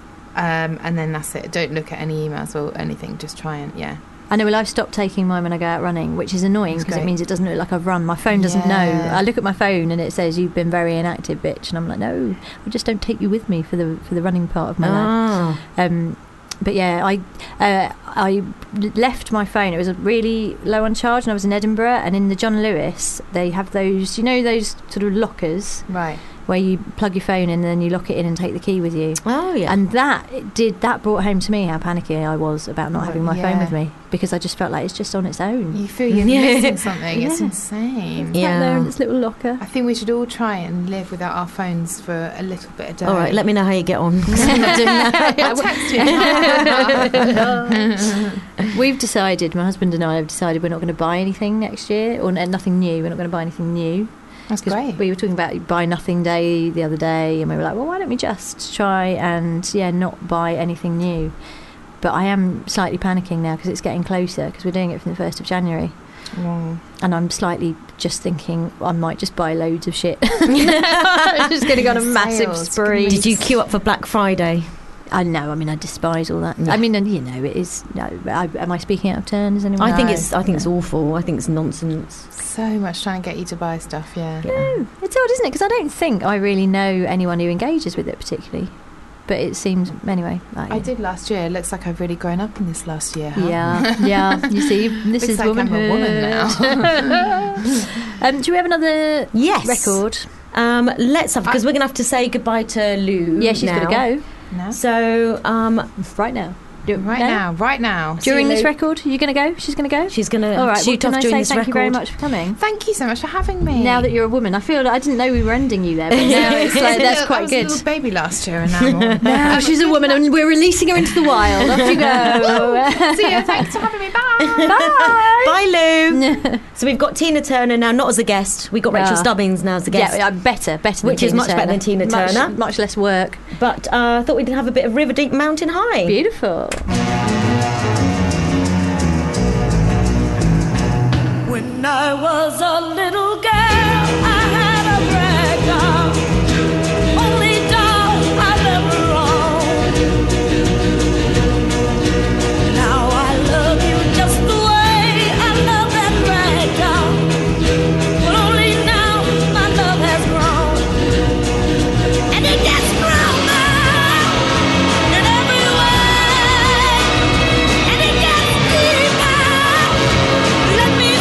And then that's it. Don't look at any emails or anything. Just try and, I know, well, I've stopped taking mine when I go out running, which is annoying That's because it great. means it doesn't look like I've run. My phone doesn't know. Yeah. I look at my phone and it says, you've been very inactive, bitch. And I'm like, no, I just don't take you with me for the running part of my life. But yeah, I left my phone. It was really low on charge, and I was in Edinburgh. And in the John Lewis, they have those, you know, those sort of lockers. Right. where you plug your phone in and then you lock it in and take the key with you. Oh yeah. And that brought home to me how panicky I was about not having my phone with me, because I just felt like it's just on its own. You feel you're missing something. It's insane. It's out there in its little locker. I think we should all try and live without our phones for a little bit of day. All right, let me know how you get on. 'Cause I'm not doing that. I'll text you. We've decided, my husband and I have decided, we're not going to buy anything next year, or nothing new. We're not going to buy anything new. That's great. We were talking about Buy Nothing Day the other day, and we were like, well, why don't we just try and not buy anything new? But I am slightly panicking now because it's getting closer, because we're doing it from the 1st of January. And I'm slightly just thinking I might just buy loads of shit. I'm just going to go on a massive spree. Did you queue up for Black Friday? I know. I mean, I despise all that. No. I mean, and it is. No, am I speaking out of turn? Is anyone? I think it's awful. I think it's nonsense. So much trying to get you to buy stuff. Yeah. No, it's odd, isn't it? Because I don't think I really know anyone who engages with it particularly. But it seems anyway. I did last year. It looks like I've really grown up in this last year. Huh? Yeah. You see, this looks is like womanhood. I'm a woman now. Do we have another record? Let's have, because we're going to have to say goodbye to Lou. Yeah, she's got to go. No? So, right now. Right now. During this record, you're going to go? She's going to go? She's going to shoot off during this record. Thank you very much for coming. Thank you so much for having me. Now that you're a woman, I feel like I didn't know we were ending you there, but now it's like, that's quite good. I was a little baby last year, and now now she's a woman, and we're releasing her into the wild. Off you go. See you. Thanks for having me. Bye. Bye. Bye, Lou. So we've got Tina Turner now, not as a guest. We've got Rachel Stubbings now as a guest. Yeah, better than which is much better than Tina Turner. Much less work. But I thought we'd have a bit of River Deep Mountain High. Beautiful. When I was a little girl, I had a rag doll, only doll I've ever owned. Now I love you just the way I love that rag doll, but only now my love has grown, and it gets stronger in every way, and it gets deeper. Let me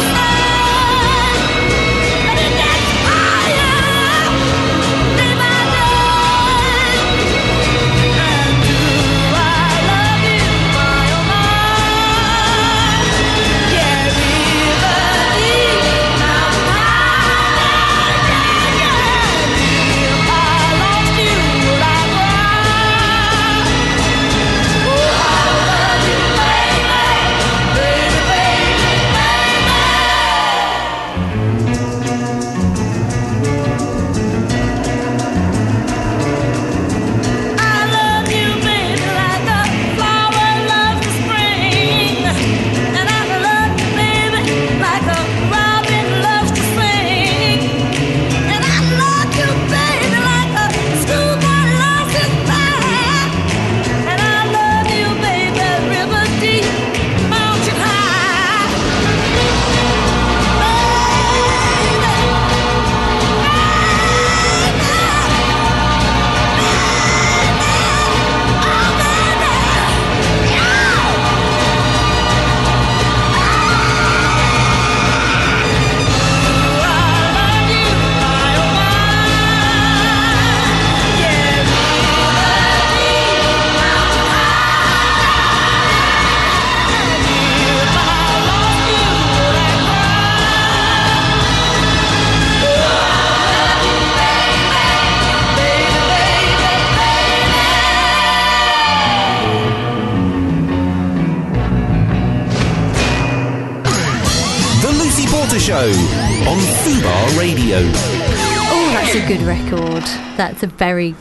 Show on Fubar Radio. Oh, that's a good record. That's a very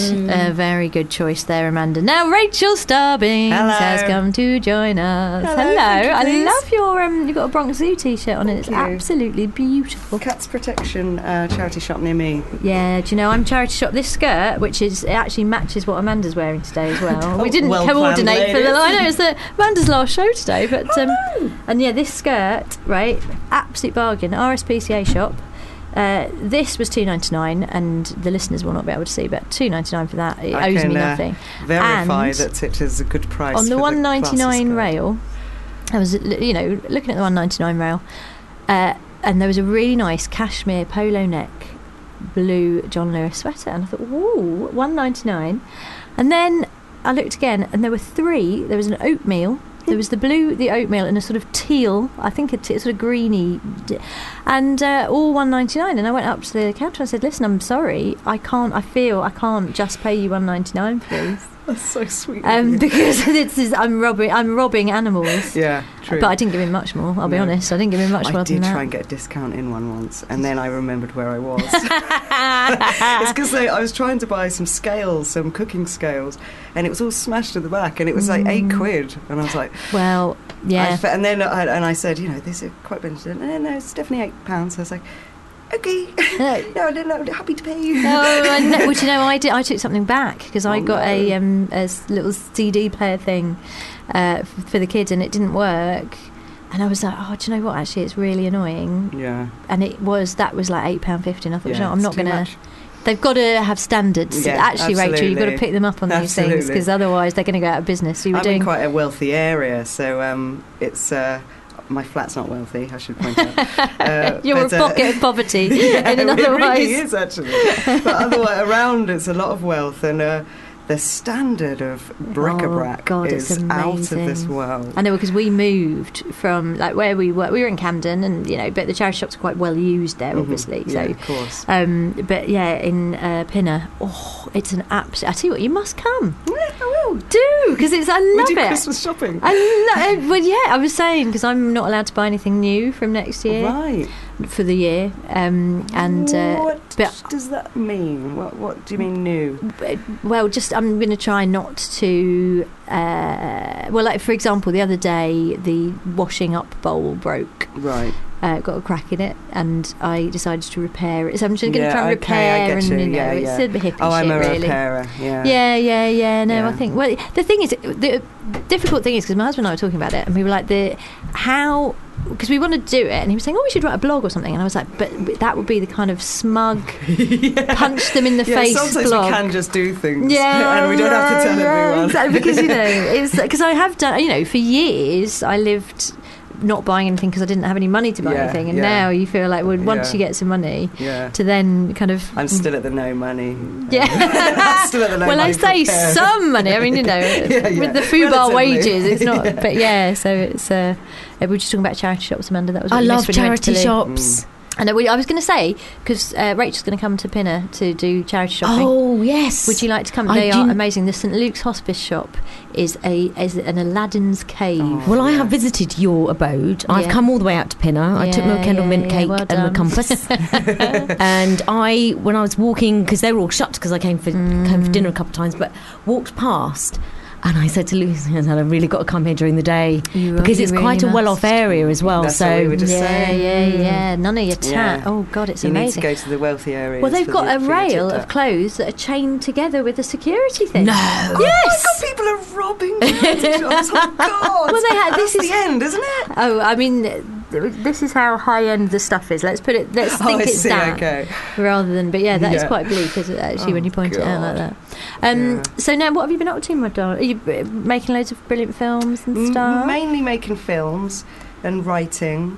good choice there, Amanda. Now Rachel Stubbings has come to join us. Hello. I love your you've got a Bronx Zoo t-shirt on, and it's absolutely beautiful. Cats Protection charity shop near me. Yeah, do you know, I'm charity shop. This skirt, which is, it actually matches what Amanda's wearing today as well. We didn't coordinate for the. I know it's Amanda's last show today, but and yeah, this skirt, right, absolute bargain. RSPCA shop. This was $2.99, and the listeners will not be able to see, but $2.99 for that. It owes me nothing. Verify and that it is a good price. On the for $1.99 rail, I was looking at the $1.99 rail, and there was a really nice cashmere polo neck blue John Lewis sweater, and I thought, ooh, $1.99. And then I looked again, and there were 3. There was an oatmeal. There was the oatmeal, and a sort of teal, I think sort of greeny, and all $1.99. And I went up to the counter and I said, "Listen, I'm sorry, I can't just pay you $1.99, please." That's so sweet. Because I'm robbing animals. Yeah, true. But I didn't give him much more. I'll be honest. I didn't give him much more than that. I did try and get a discount in one once, and then I remembered where I was. It's because I was trying to buy some scales, some cooking scales, and it was all smashed at the back, and it was like £8, and I was like, well, yeah. And then I said, these are quite expensive. No, it's definitely £8. So I was like, okay, no, I'm happy to pay you. Well, do you know, I took something back because I got a little CD player thing for the kids, and it didn't work. And I was like, do you know what? Actually, it's really annoying. Yeah. And that was like £8.50, and I thought, yeah, I'm not going to. They've got to have standards. Yeah, actually, absolutely. Rachel, you've got to pick them up on these things, because otherwise they're going to go out of business. So I'm in quite a wealthy area, so it's. My flat's not wealthy, I should point out. You're a pocket of poverty in another way. It really is, actually. But otherwise, around it's a lot of wealth, and the standard of bric-a-brac is out of this world. I know, because we moved from where we were in Camden, and but the charity shops are quite well used there, obviously. Yeah, of course. But yeah, in Pinner, it's an absolute. I tell you what, you must come. Yeah, I will. Do, because I love it. Christmas shopping. Well, yeah, I was saying, because I'm not allowed to buy anything new from next year. Right. For the year, what does that mean? What do you mean new? Well, just I'm going to try not to. For example, the other day the washing up bowl broke. Right. Got a crack in it, and I decided to repair it. So I'm just going to try and repair, it's a bit hippie I'm shit, a really. repairer. Yeah. No, I think. Well, the thing is, the difficult thing is, because my husband and I were talking about it, and we were like, because we want to do it, and he was saying, we should write a blog or something, and I was like, but that would be the kind of smug punch them in the face sometimes blog. We can just do things, and we don't have to tell everyone. Exactly, because it's because I have done, for years I lived not buying anything because I didn't have any money to buy anything, and now you feel like, well, once you get some money, to then kind of. I'm still at the no money. Yeah, I'm still at the no money. Well, I say some money. I mean, with the FUBAR wages, it's not. But yeah, so it's. We were just talking about charity shops, Amanda. That was. What I love charity shops. shops. And I was going to say, because Rachel's going to come to Pinner to do charity shopping. Oh, yes. Would you like to come? They are amazing. The St Luke's Hospice shop is an Aladdin's cave. Well, I have visited your abode. I've come all the way out to Pinner. I took my Kendal mint cake and the compass. And when I was walking, because they were all shut because I came for dinner a couple of times, but walked past. And I said to Lucy, I really got to come here during the day because it's quite a well-off area as well. That's what we were just saying. Yeah. None of your tat. Oh God, it's amazing. You need to go to the wealthy areas. Well, they've got a rail of clothes that are chained together with a security thing. No. Yes. Oh my God, people are robbing charity shops. Oh God. Well, this is the end, isn't it? Oh, I mean, this is how high end the stuff is. Let's think it's that rather than. But yeah, that is quite bleak, isn't it, actually, when you point it out like that. So now, what have you been up to, my darling? Are you making loads of brilliant films and stuff? Mainly making films and writing.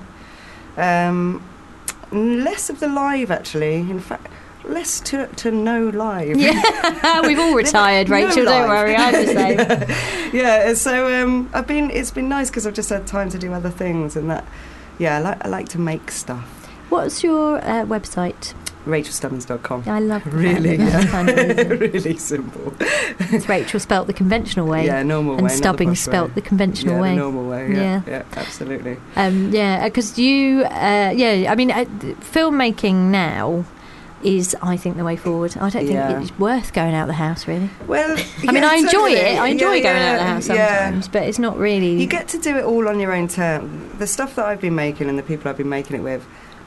Less of the live, actually. In fact, less to no live. Yeah, we've all retired, Rachel. Don't worry, I'm the same. Yeah. So it's been nice because I've just had time to do other things, and that. Yeah, I like to make stuff. What's your website? RachelStubbins.com. I love that. Really, Kind of really simple. It's Rachel spelt the conventional way. Yeah, normal way. And Stubbins spelt the conventional way. The normal way. Yeah, absolutely. Because you, I mean, filmmaking now is, I think, the way forward. I don't think it's worth going out the house, really. Well, I mean, I enjoy it. I enjoy going out the house sometimes, but it's not really. You get to do it all on your own terms. The stuff that I've been making and the people I've been making it with,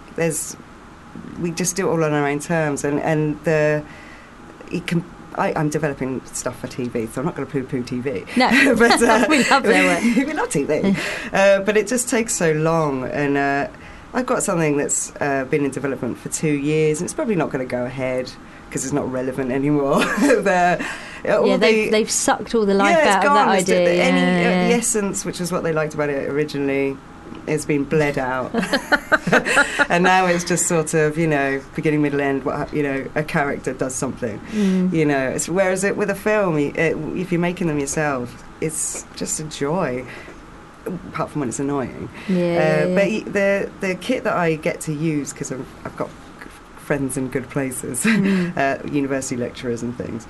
we just do it all on our own terms, and I'm developing stuff for TV, so I'm not going to poo-poo TV. No, but, we love their work. We love TV, but it just takes so long, and I've got something that's been in development for 2 years, and it's probably not going to go ahead because it's not relevant anymore. They've sucked all the life out of that idea. The essence, which is what they liked about it originally, It's been bled out. And now it's just sort of, beginning, middle, end, a character does something. Whereas with a film, if you're making them yourself, it's just a joy, apart from when it's annoying. But the kit that I get to use, because I've got friends in good places, university lecturers and things,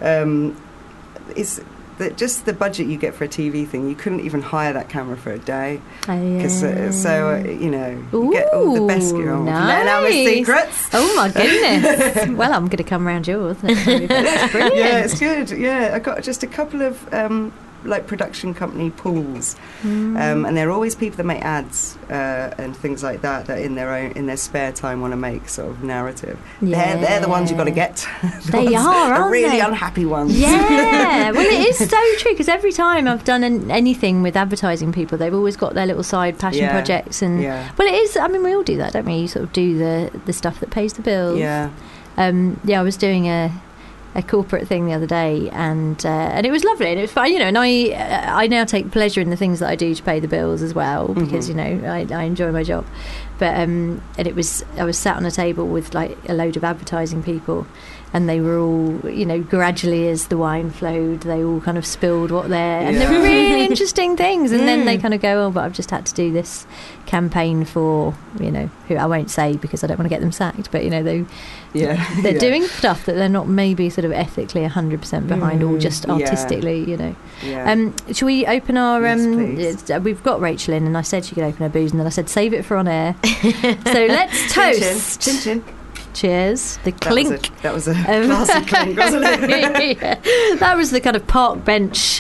is that just the budget you get for a TV thing, you couldn't even hire that camera for a day. Yeah. You get all the best. Let out my secrets. Oh my goodness. Well, I'm going to come round yours. That's brilliant. Yeah, it's good. Yeah, I got just a couple of production company pools, and there are always people that make ads and things like that in their spare time want to make sort of narrative. Yeah. They're the ones you've got to get. They are, the really aren't they? unhappy ones. Yeah, well, it is so true, because every time I've done anything with advertising people, they've always got their little side passion projects, and well, it is. I mean, we all do that, don't we? You sort of do the stuff that pays the bills. Yeah. I was doing a corporate thing the other day, and it was lovely, and it was fun, and I now take pleasure in the things that I do to pay the bills as well, because I enjoy my job. But and I was sat on a table with like a load of advertising people, and they were all, gradually as the wine flowed, they all kind of spilled and they were really interesting things, and then they kind of go, oh, but I've just had to do this campaign for, who I won't say because I don't want to get them sacked, but they're doing stuff that they're not maybe sort of ethically 100% behind, or just artistically, shall we open our we've got Rachel in, and I said she could open her booze, and then I said save it for on air. So let's toast. Chin chin. Cheers. The clink. That was a classic clink, wasn't it? That was the kind of park bench.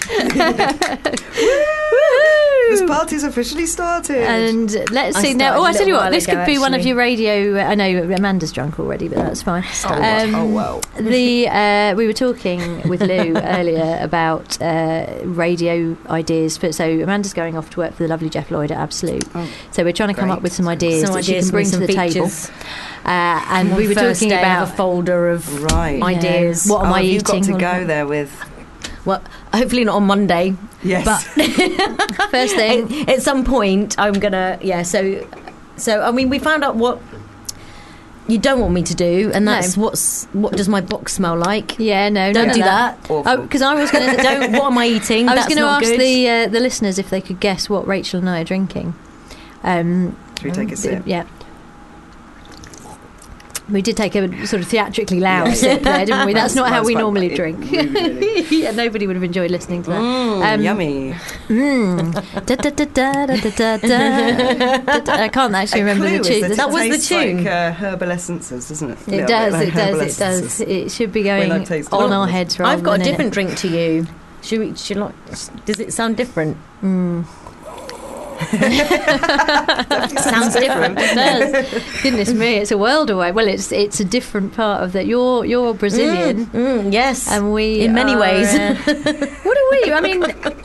This party's officially started. And let's see now. I tell you what, this could be one of your radio. I know Amanda's drunk already, but that's fine. Well. We were talking with Lou earlier about radio ideas. So Amanda's going off to work for the lovely Jeff Lloyd at Absolute. So we're trying to come up with some ideas that she can bring to the table. And we were talking about a folder of ideas. What am I eating? You've got to go there with. Well, hopefully not on Monday. Yes. But first thing, at some point, I'm gonna. Yeah. So I mean, we found out what you don't want me to do, and that's what does my box smell like? Yeah, no, don't do that. Because I was going to. What am I eating? I was going to ask the listeners if they could guess what Rachel and I are drinking. Should we take a sip? Yeah. We did take a sort of theatrically loud sip there, didn't we? That's not how we normally drink. Yeah, nobody would have enjoyed listening to that. Yummy. I can't actually remember the tune. That was the tune. Like herbal essences, doesn't it? It does. It should be going on our heads rather I've got than a different drink to you. Does it sound different? Sounds different. It does. Goodness me, it's a world away. Well, it's a different part of that. You're Brazilian, yes, and we in many ways. What are we? I mean,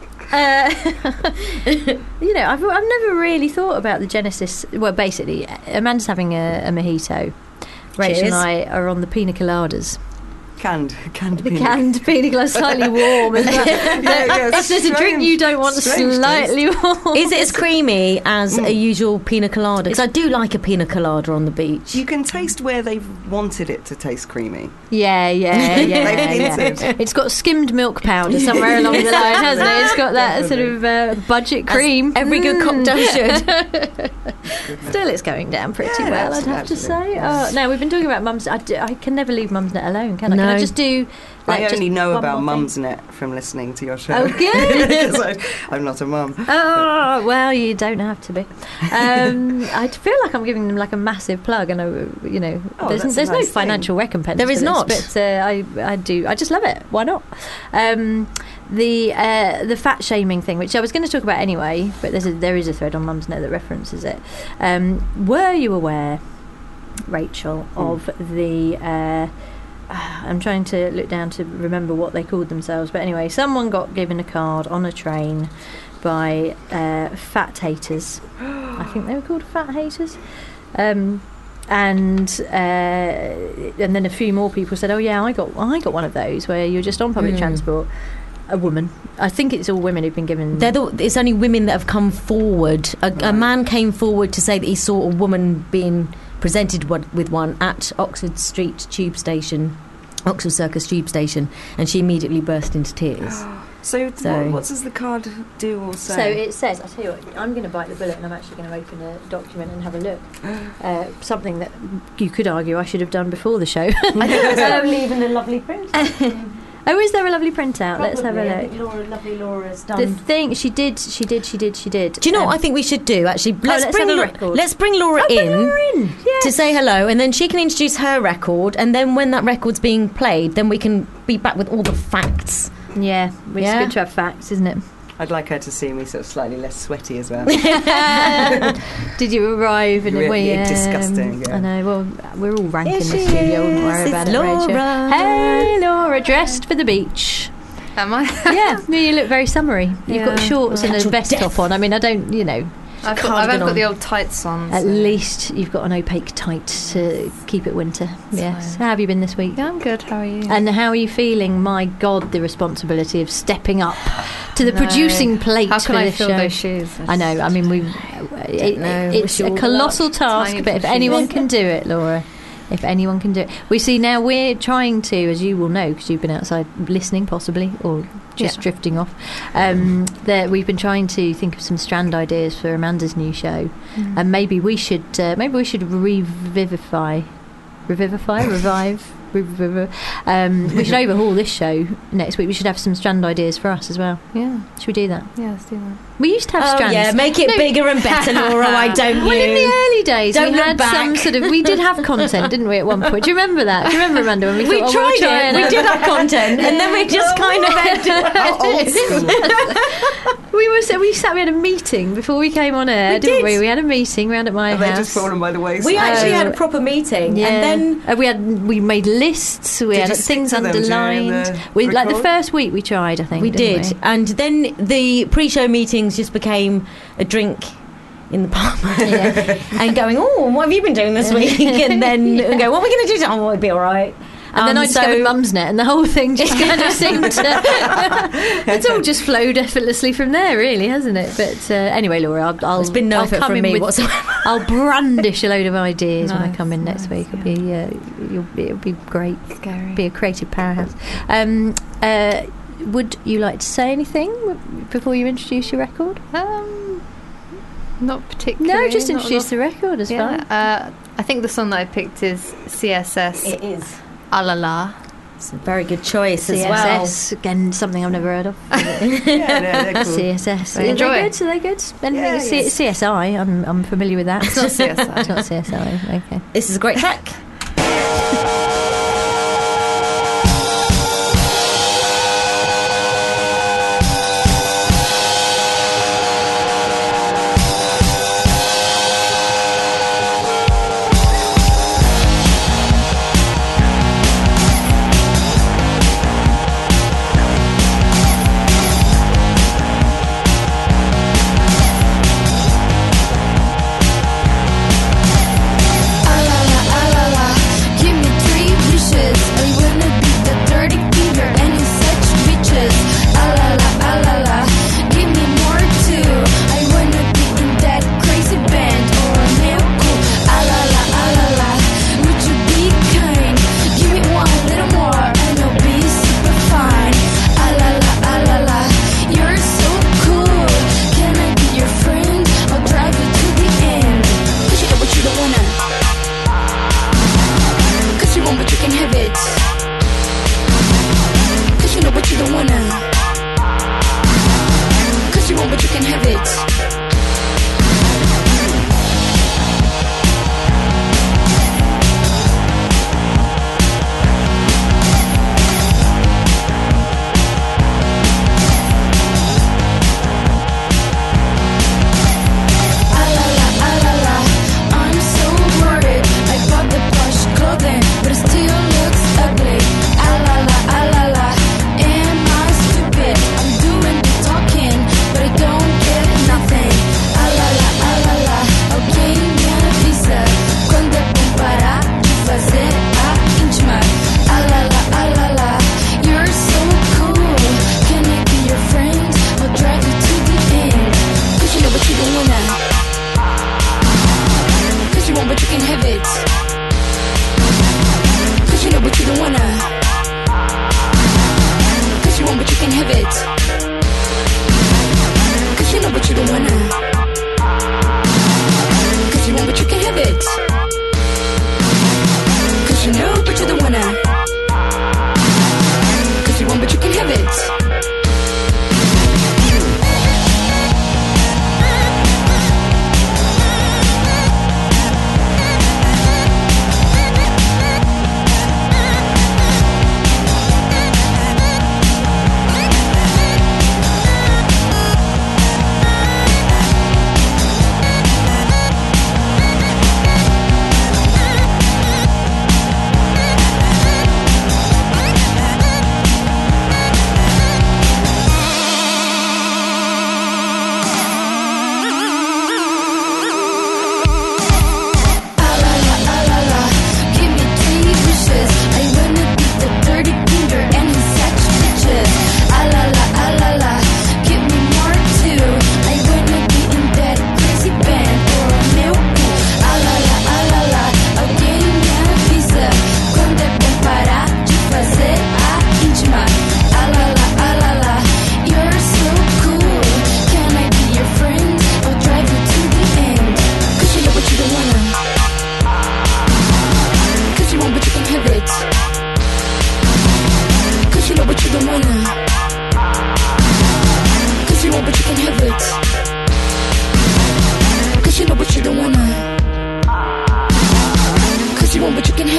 I've never really thought about the genesis. Well, basically, Amanda's having a mojito. Rachel and I are on the pina coladas. Canned pina colada, slightly warm. If there's a drink you don't want slightly warm, is it as creamy as a usual pina colada? Because I do like a pina colada on the beach. You can taste where they've wanted it to taste creamy. Yeah. It's got skimmed milk powder somewhere along the line, hasn't it? It's got that sort of budget cream. Every good cocktail should. Still, it's going down pretty well, I'd have to say. Now, we've been talking about Mum's. I can never leave Mumsnet alone, can I? No. Can I just do... I only know about Mumsnet from listening to your show. Oh, good. So I'm not a mum. Oh, well, you don't have to be. I feel like I'm giving them like a massive plug, and there's no financial recompense. There is not, but I do. I just love it. Why not? The fat shaming thing, which I was going to talk about anyway, but there is a thread on Mumsnet that references it. Were you aware, Rachel, of the? I'm trying to look down to remember what they called themselves, but anyway, someone got given a card on a train by fat haters. I think they were called fat haters. And then a few more people said, "Oh yeah, I got one of those where you're just on public transport." a woman. I think it's all women who've been given. It's only women that have come forward. A man came forward to say that he saw a woman being presented with one at Oxford Street Tube Station, Oxford Circus Tube Station, and she immediately burst into tears. So what does the card do or say? So it says, I'll tell you what, I'm going to bite the bullet and I'm actually going to open a document and have a look. Something that you could argue I should have done before the show. I think there's leaving a lovely print. Oh, is there a lovely printout? Let's have a look. I think lovely Laura's done. The thing, she did. Do you know what I think we should do, actually? let's have a record. Let's bring Laura in to say hello, and then she can introduce her record, and then when that record's being played, then we can be back with all the facts. Yeah, it's good to have facts, isn't it? I'd like her to see me sort of slightly less sweaty as well. Did you arrive in a way? Disgusting. Yeah. I know. Well, we're all rank in the studio. I wouldn't worry about it, Laura. Rachel. Hey, Laura, dressed for the beach. Am I? Yeah, you look very summery. You've got shorts and a vest top on. I mean, I don't, I've got the old tights on. At least you've got an opaque tight to keep it winter. Yes. How have you been this week? Yeah, I'm good. How are you? And how are you feeling? My God, the responsibility of stepping up to the producing plate. How can for I this fill show. those shoes? I know. I mean, it's a colossal task, but if anyone can do it, Laura. If anyone can do it. We see now we're trying to, as you will know, because you've been outside listening possibly, or just drifting off, that we've been trying to think of some strand ideas for Amanda's new show. And maybe we should revive. We should overhaul this show next week. We should have some strand ideas for us as well. Yeah. Should we do that? Yeah, let's do that. We used to have strands. Yeah, make it bigger and better, Laura. Why don't you? Well, in the early days, Don't we look had back. some sort of. We did have content, didn't we? At one point, do you remember that? Do you remember, Amanda? When we thought, tried we'll try it. We did have content, and then we just kind of We had a meeting before we came on air, didn't we? We had a meeting round at my Have house. they just fallen by the wayside? We actually had a proper meeting, and then we made lists. We Did had you stick things to them during underlined. the Like the record? first week we tried, I think. we didn't did, and then the pre-show meetings just became a drink in the pub and going, oh, what have you been doing this week? And then go, what are we going to do? Oh, it'll be all right. And then I discovered Mumsnet, and the whole thing just kind of seemed to... It's all just flowed effortlessly from there, really, hasn't it? But anyway, Laura, I'll It's been no I'll effort come from in me with- whatsoever. I'll brandish a load of ideas when I Nice, come in next week. It'll be it'll be great. Scary. Be a creative powerhouse. Would you like to say anything before you introduce your record? Not particularly. No, just not introduce the record. It's fine. I think the song that I picked is CSS. It is. A La La. It's a very good choice as well. CSS, again, something I've never heard of. they're cool. CSS. I enjoy Are it. they good? Anything yes. CSI, I'm familiar with that. It's not CSI. It's not CSI, okay. This is a great track. A la la,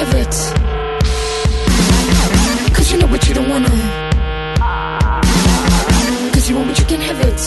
have it. Cause you know what you don't wanna. Cause you want what you can have it.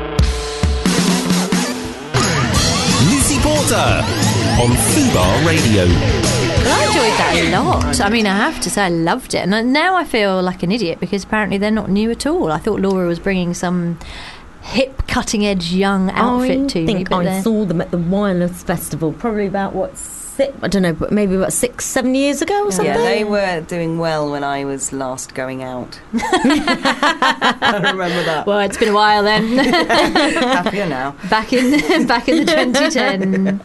Lucy Porter on Fubar Radio. I enjoyed that a lot. I mean, I have to say I loved it. And now I feel like an idiot because apparently they're not new at all. I thought Laura was bringing some hip, cutting-edge young outfit to me. I think I saw them at the Wireless Festival probably about, I don't know, but maybe about 6-7 years ago or something. Yeah, they were doing well when I was last going out. I remember that. Well, it's been a while then. Happier now. Back in the 2010.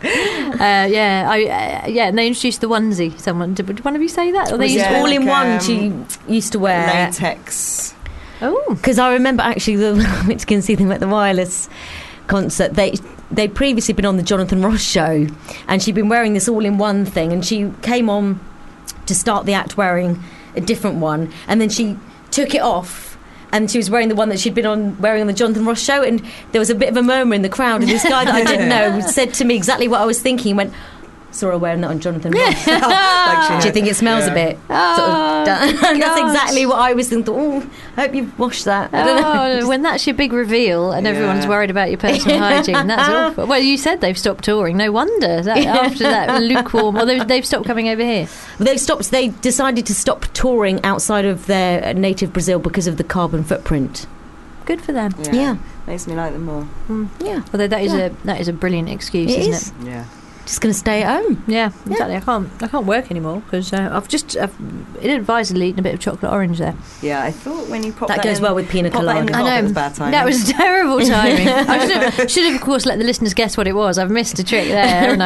And they introduced the onesie. Did one of you say that? Or they used all in one. She used to wear latex. Oh, because I remember actually I can see them at the Wireless concert. They'd previously been on the Jonathan Ross show, and she'd been wearing this all-in-one thing, and she came on to start the act wearing a different one, and then she took it off, and she was wearing the one that she'd been wearing on the Jonathan Ross show, and there was a bit of a murmur in the crowd, and this guy that I didn't know said to me exactly what I was thinking. He went, saw her wearing that on Jonathan Ross. Do you think it smells a bit? And that's exactly what I was thinking. I hope you've washed that. I don't know. When that's your big reveal and everyone's worried about your personal hygiene, that's awful. Well, you said they've stopped touring. No wonder after that lukewarm. Well, they've stopped coming over here. They decided to stop touring outside of their native Brazil because of the carbon footprint. Good for them. Yeah. Makes me like them more. Yeah. Although that is a brilliant excuse, isn't it? Yeah. Just going to stay at home. Yeah, exactly. I can't work anymore because I've inadvisedly eaten a bit of chocolate orange there. Yeah, I thought when you pop that goes well with pina colada. I know. It was bad timing. That was terrible timing. I should have, of course, let the listeners guess what it was. I've missed a trick there, haven't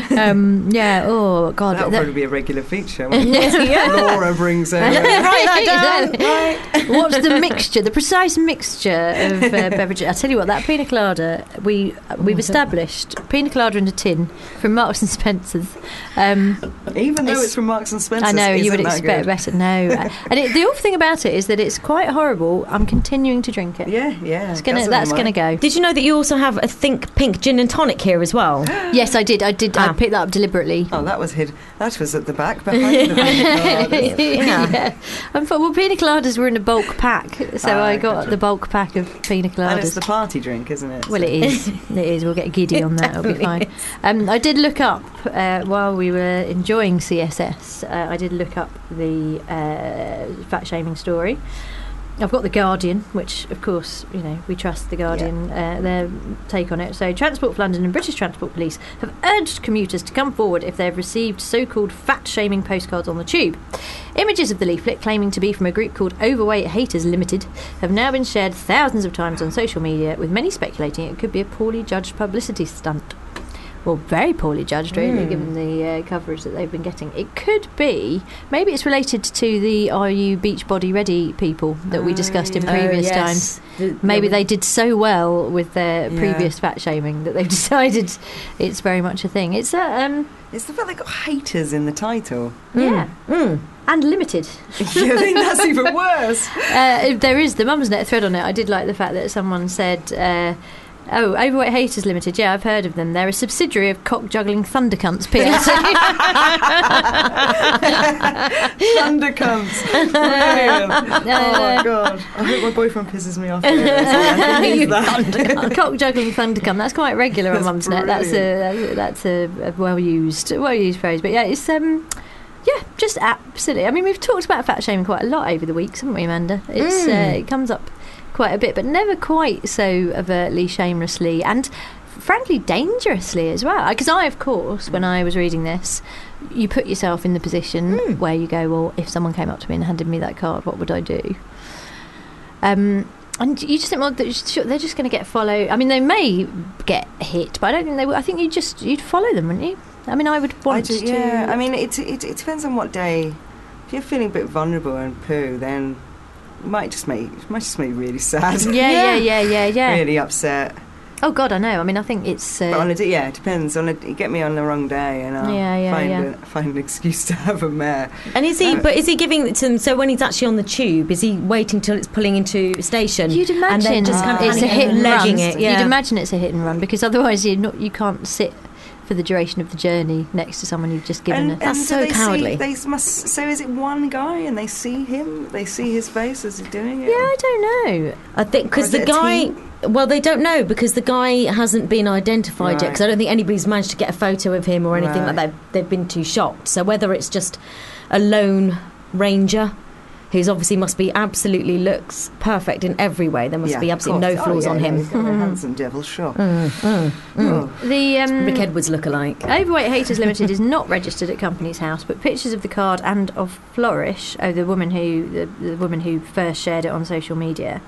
I? Oh God, that'll probably be a regular feature. Laura brings over. Write that down. Right. What's the mixture? The precise mixture of beverages. I tell you what, that pina colada we've established pina colada in a tin from Marks and Spencer's. Even though it's from Marks and Spencer's, I know you would expect better. No, and the awful thing about it is that it's quite horrible. I'm continuing to drink it. Yeah. That's going to go. Did you know that you also have a Think Pink gin and tonic here as well? Yes, I did. I picked that up deliberately. Oh, that was hid. That was at the back behind the pina coladas. Yeah. Well, pina coladas were in a bulk pack, so I got the bulk pack of pina coladas. And it's the party drink, isn't it? Well, it is. It is. We'll get giddy on that. It'll be fine. I did look up while we were enjoying CSS. I did look up the fat shaming story. I've got The Guardian, which, of course, we trust The Guardian, their take on it. So, Transport for London and British Transport Police have urged commuters to come forward if they have received so-called fat-shaming postcards on the tube. Images of the leaflet, claiming to be from a group called Overweight Haters Limited, have now been shared thousands of times on social media, with many speculating it could be a poorly judged publicity stunt. Well, very poorly judged, really, given the coverage that they've been getting. It could be, maybe it's related to the Are You Beach Body Ready people that we discussed in previous times. Maybe they did so well with their previous fat shaming that they've decided it's very much a thing. It's it's the fact they got haters in the title. Yeah. And limited. I think that's even worse. There is the Mumsnet thread on it. I did like the fact that someone said... Overweight Haters Limited. Yeah, I've heard of them. They're a subsidiary of Cock Juggling Thundercunts PLC. Thundercunts. Brilliant. Oh my God. I hope my boyfriend pisses me off. Cock Juggling Thundercunt. That's quite regular on Mumsnet. That's a well used phrase. But yeah, it's just absolutely. I mean, we've talked about fat shaming quite a lot over the weeks, haven't we, Amanda? It comes up quite a bit, but never quite so overtly, shamelessly, and frankly dangerously as well. Because I, of course, when I was reading this, you put yourself in the position where you go, well, if someone came up to me and handed me that card, what would I do? And you just think, well, they're just going to get followed. I mean, they may get hit, but I don't think they will. I think you'd follow them, wouldn't you? I mean, I would want to. Yeah, I mean, it depends on what day. If you're feeling a bit vulnerable and poo, then it might just make you really sad. Yeah. Really upset. Oh God, I know. I mean, I think it's. But it depends. You get me on the wrong day, and I'll find an excuse to have a mare. And is he giving it to them? So when he's actually on the tube, is he waiting till it's pulling into a station? You'd imagine and then just it's a hit and run. It, yeah. You'd imagine it's a hit and run because otherwise you can't sit for the duration of the journey next to someone you've just given That's so cowardly. So is it one guy and they see him? They see his face as he's doing it? Yeah, I don't know. I think because Or is the it a guy. team? Well, they don't know because the guy hasn't been identified yet. Right. Because I don't think anybody's managed to get a photo of him or anything like Right. that. They've been too shocked. So whether it's just a lone ranger, who's obviously must be absolutely looks perfect in every way. There must Yeah, be of absolutely no course. flaws Oh, on yeah, him. He's got a handsome devil, sure. Mm. Oh. The Rick Edwards look alike. Overweight Haters Limited is not registered at company's house, but pictures of the card and of Flourish, the woman who first shared it on social media.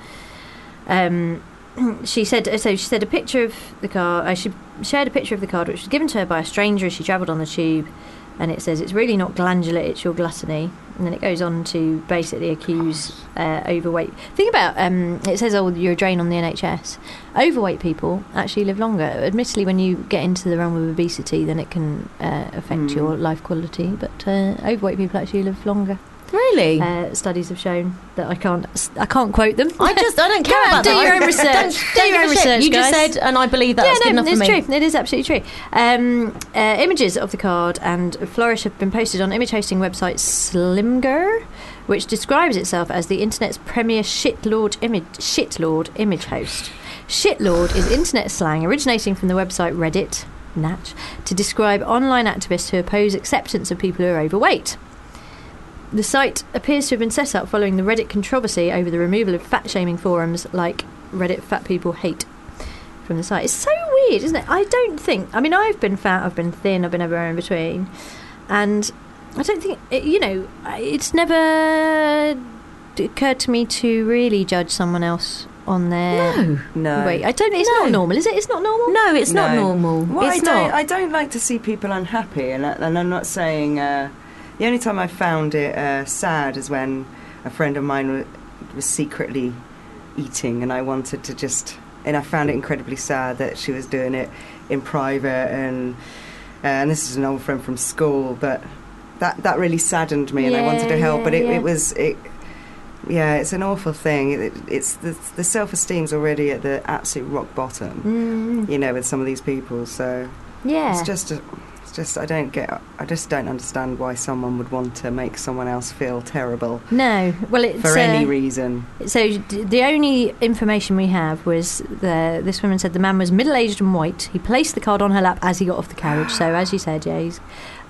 She said a picture of the card. She shared a picture of the card which was given to her by a stranger as she travelled on the tube, and it says it's really not glandular, it's your gluttony. And then it goes on to basically accuse overweight. Think about it says, oh, you're a drain on the NHS. Overweight people actually live longer. Admittedly, when you get into the realm of obesity, then it can affect your life quality. But overweight people actually live longer. Really? Studies have shown that I can't quote them. I don't care Go out about and do that. your own research. Do your own research, You just guys. said, and I believe that. Yeah, That's good enough it's for me. true. It is absolutely true. Images of the card and Flourish have been posted on image hosting website Slimger, which describes itself as the internet's premier shitlord image host. Shitlord is internet slang originating from the website Reddit, Natch, to describe online activists who oppose acceptance of people who are overweight. The site appears to have been set up following the Reddit controversy over the removal of fat-shaming forums like Reddit Fat People Hate from the site. It's so weird, isn't it? I've been fat, I've been thin, I've been everywhere in between, and I don't think, it's never occurred to me to really judge someone else on their No. weight. It's not normal, is it? It's not normal? No, it's not No. normal. Well, It's not. I don't like to see people unhappy, and I'm not saying. The only time I found it sad is when a friend of mine was secretly eating, and I wanted to and I found it incredibly sad that she was doing it in private, and this is an old friend from school, but that really saddened me, and I wanted to help, but it's an awful thing. It's the self-esteem's already at the absolute rock bottom, with some of these people. So Yeah. it's just I just don't understand why someone would want to make someone else feel terrible No. Well, it's for any reason. So the only information we have was this woman said the man was middle-aged and white. He placed the card on her lap as he got off the carriage. So as you said, yeah, he's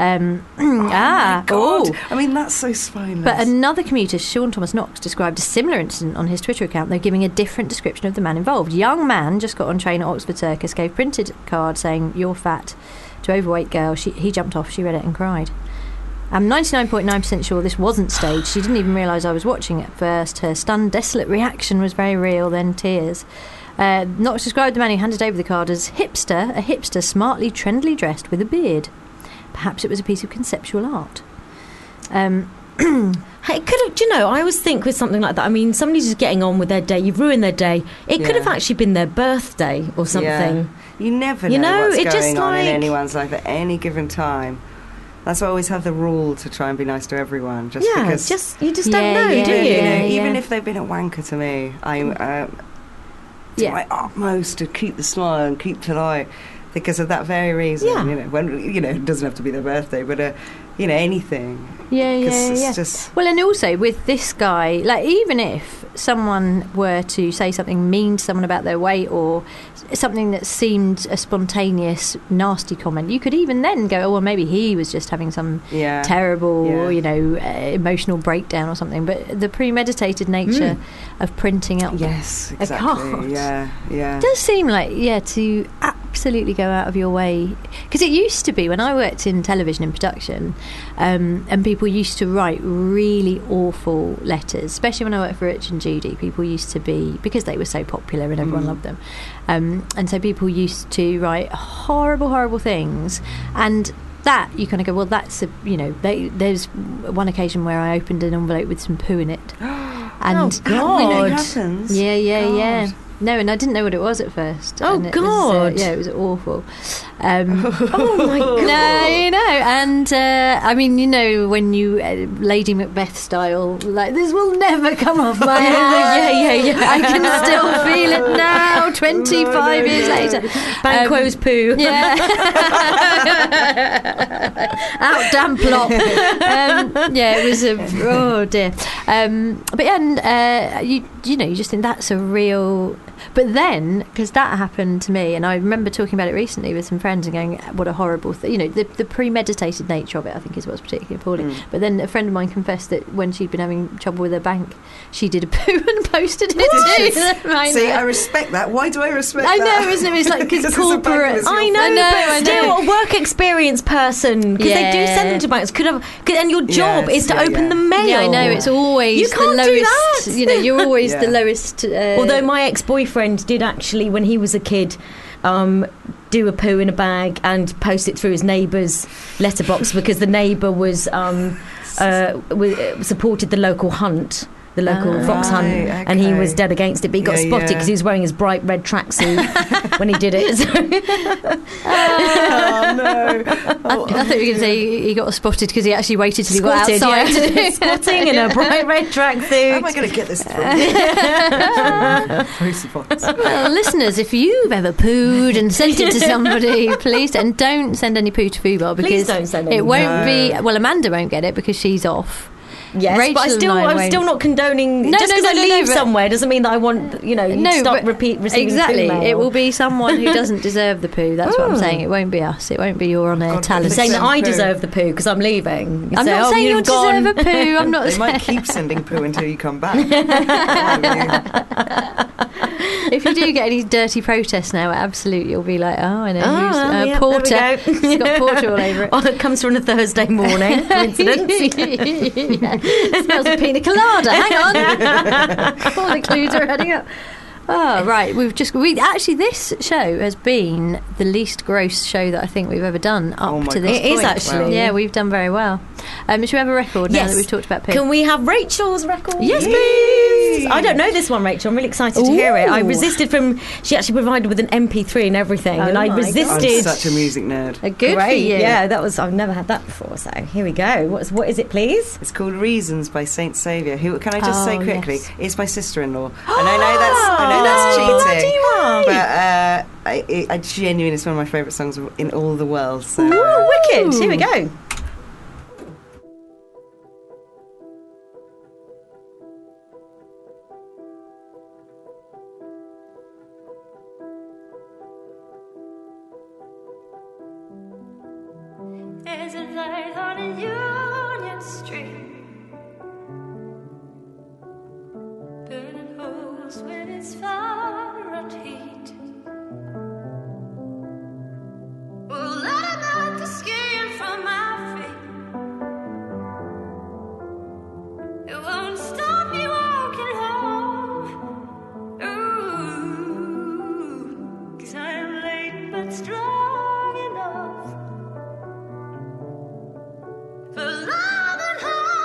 My God. I mean, that's so spineless. But another commuter, Sean Thomas Knox, described a similar incident on his Twitter account, though giving a different description of the man involved. Young man just got on train at Oxford Circus, gave printed card saying "You're fat" to overweight girl. He jumped off. She read it and cried. I'm 99.9% sure this wasn't staged. She didn't even realise I was watching at first. Her stunned, desolate reaction was very real, then tears. Knox described the man who handed over the card as a hipster smartly, trendily dressed with a beard. Perhaps it was a piece of conceptual art. Hey, it could have, do you know, I always think with something like that, I mean, somebody's just getting on with their day, you've ruined their day. It could have actually been their birthday or something. Yeah. You never know what's it going just on in like- anyone's life at any given time. That's why I always have the rule to try and be nice to everyone. Just Yeah, because, you just don't know, Yeah, do you? yeah. even if they've been a wanker to me, I do my utmost to keep the smile and keep polite because of that very reason. Yeah. It doesn't have to be their birthday, but anything. Yeah, 'Cause yeah, it's yeah. just- Well, and also with this guy, like, even if someone were to say something mean to someone about their weight or something that seemed a spontaneous, nasty comment, you could even then go, oh, well, maybe he was just having some terrible, emotional breakdown or something. But the premeditated nature of printing up Yes, a exactly. card Yeah. does seem like, to absolutely go out of your way. Because it used to be, when I worked in television in production, and people used to write really awful letters, especially when I worked for Rich and Judy, people used to be, because they were so popular and everyone loved them, and so people used to write horrible, horrible things, and that you kind of go, well, that's there's one occasion where I opened an envelope with some poo in it. And God. It happens. yeah. No, and I didn't know what it was at first. Oh, and it God. was, it was awful. Oh my God. No, and I mean, when you Lady Macbeth style, like, this will never come off my hand. Yeah. I can still feel it now, 25 years later. Banquo's poo. Yeah. Out damn plop. It was oh dear. But yeah, and you just think that's a real. But then, because that happened to me, and I remember talking about it recently with some friends and going, what a horrible thing. The premeditated nature of it, I think, is what's particularly appalling. But then a friend of mine confessed that when she'd been having trouble with her bank, she did a poo and posted it too. See, I respect that. Why do I respect that? I know, isn't it? It's like, because corporate. I know, but still, a work experience person, because they do send them to banks, and your job is to open the mail. Yeah, I know, it's always you can't the lowest. do that. You're always the lowest. Although my ex-boyfriend did actually, when he was a kid, do a poo in a bag and post it through his neighbour's letterbox, because the neighbour was supported the local hunt. The local fox hunt, and he was dead against it, but he got spotted because he was wearing his bright red tracksuit when he did it. Oh no! I thought you were going to say he got spotted because he actually waited till he got outside. Yeah. Squatting in a bright red tracksuit. How am I going to get this through? Well, listeners, if you've ever pooed and sent it to somebody, please, and don't send any poo to Fubar, because don't send any. It won't be. Well, Amanda won't get it because she's off. Yes, Rachel, but I'm still not condoning. Just because I leave somewhere doesn't mean that I want, you to stop receiving exactly. poo mail. It will be someone who doesn't deserve the poo. That's what I'm saying. It won't be us. It won't be your on-air talent. You're saying that I deserve the poo because I'm leaving. I'm not saying you deserve a poo. I'm not. They might keep sending poo until you come back. If you do get any dirty protests now, absolutely, you'll be like, oh, I know, who's Porter. It's got Porter all over it. Oh, it comes from a Thursday morning. Coincidence? Smells of pina colada. Hang on. All the clues are adding up. Oh, right. Actually, this show has been the least gross show that I think we've ever done up to this point. It is, actually. Wow. Yeah, we've done very well. Should we have a record now that we've talked about poo? Can we have Rachel's record? Yes, please. I don't know this one, Rachel. I'm really excited to hear it. I resisted she actually provided with an MP3 and everything, and I resisted. I'm such a music nerd. Good for you. Yeah, I've never had that before, so here we go. What is it, please? It's called Reasons by Saint Saviour. Who can I just say quickly? Yes. It's my sister-in-law. And I know that's cheating. But I genuinely, it's one of my favourite songs in all the world. So. Ooh, wicked. Here we go. There's a light on a Union Street, burning holes when it's far and heat. Well, let it out the skin from my feet. It won't stop me walking home. Ooh, 'cause I am late but strong enough for love and hope.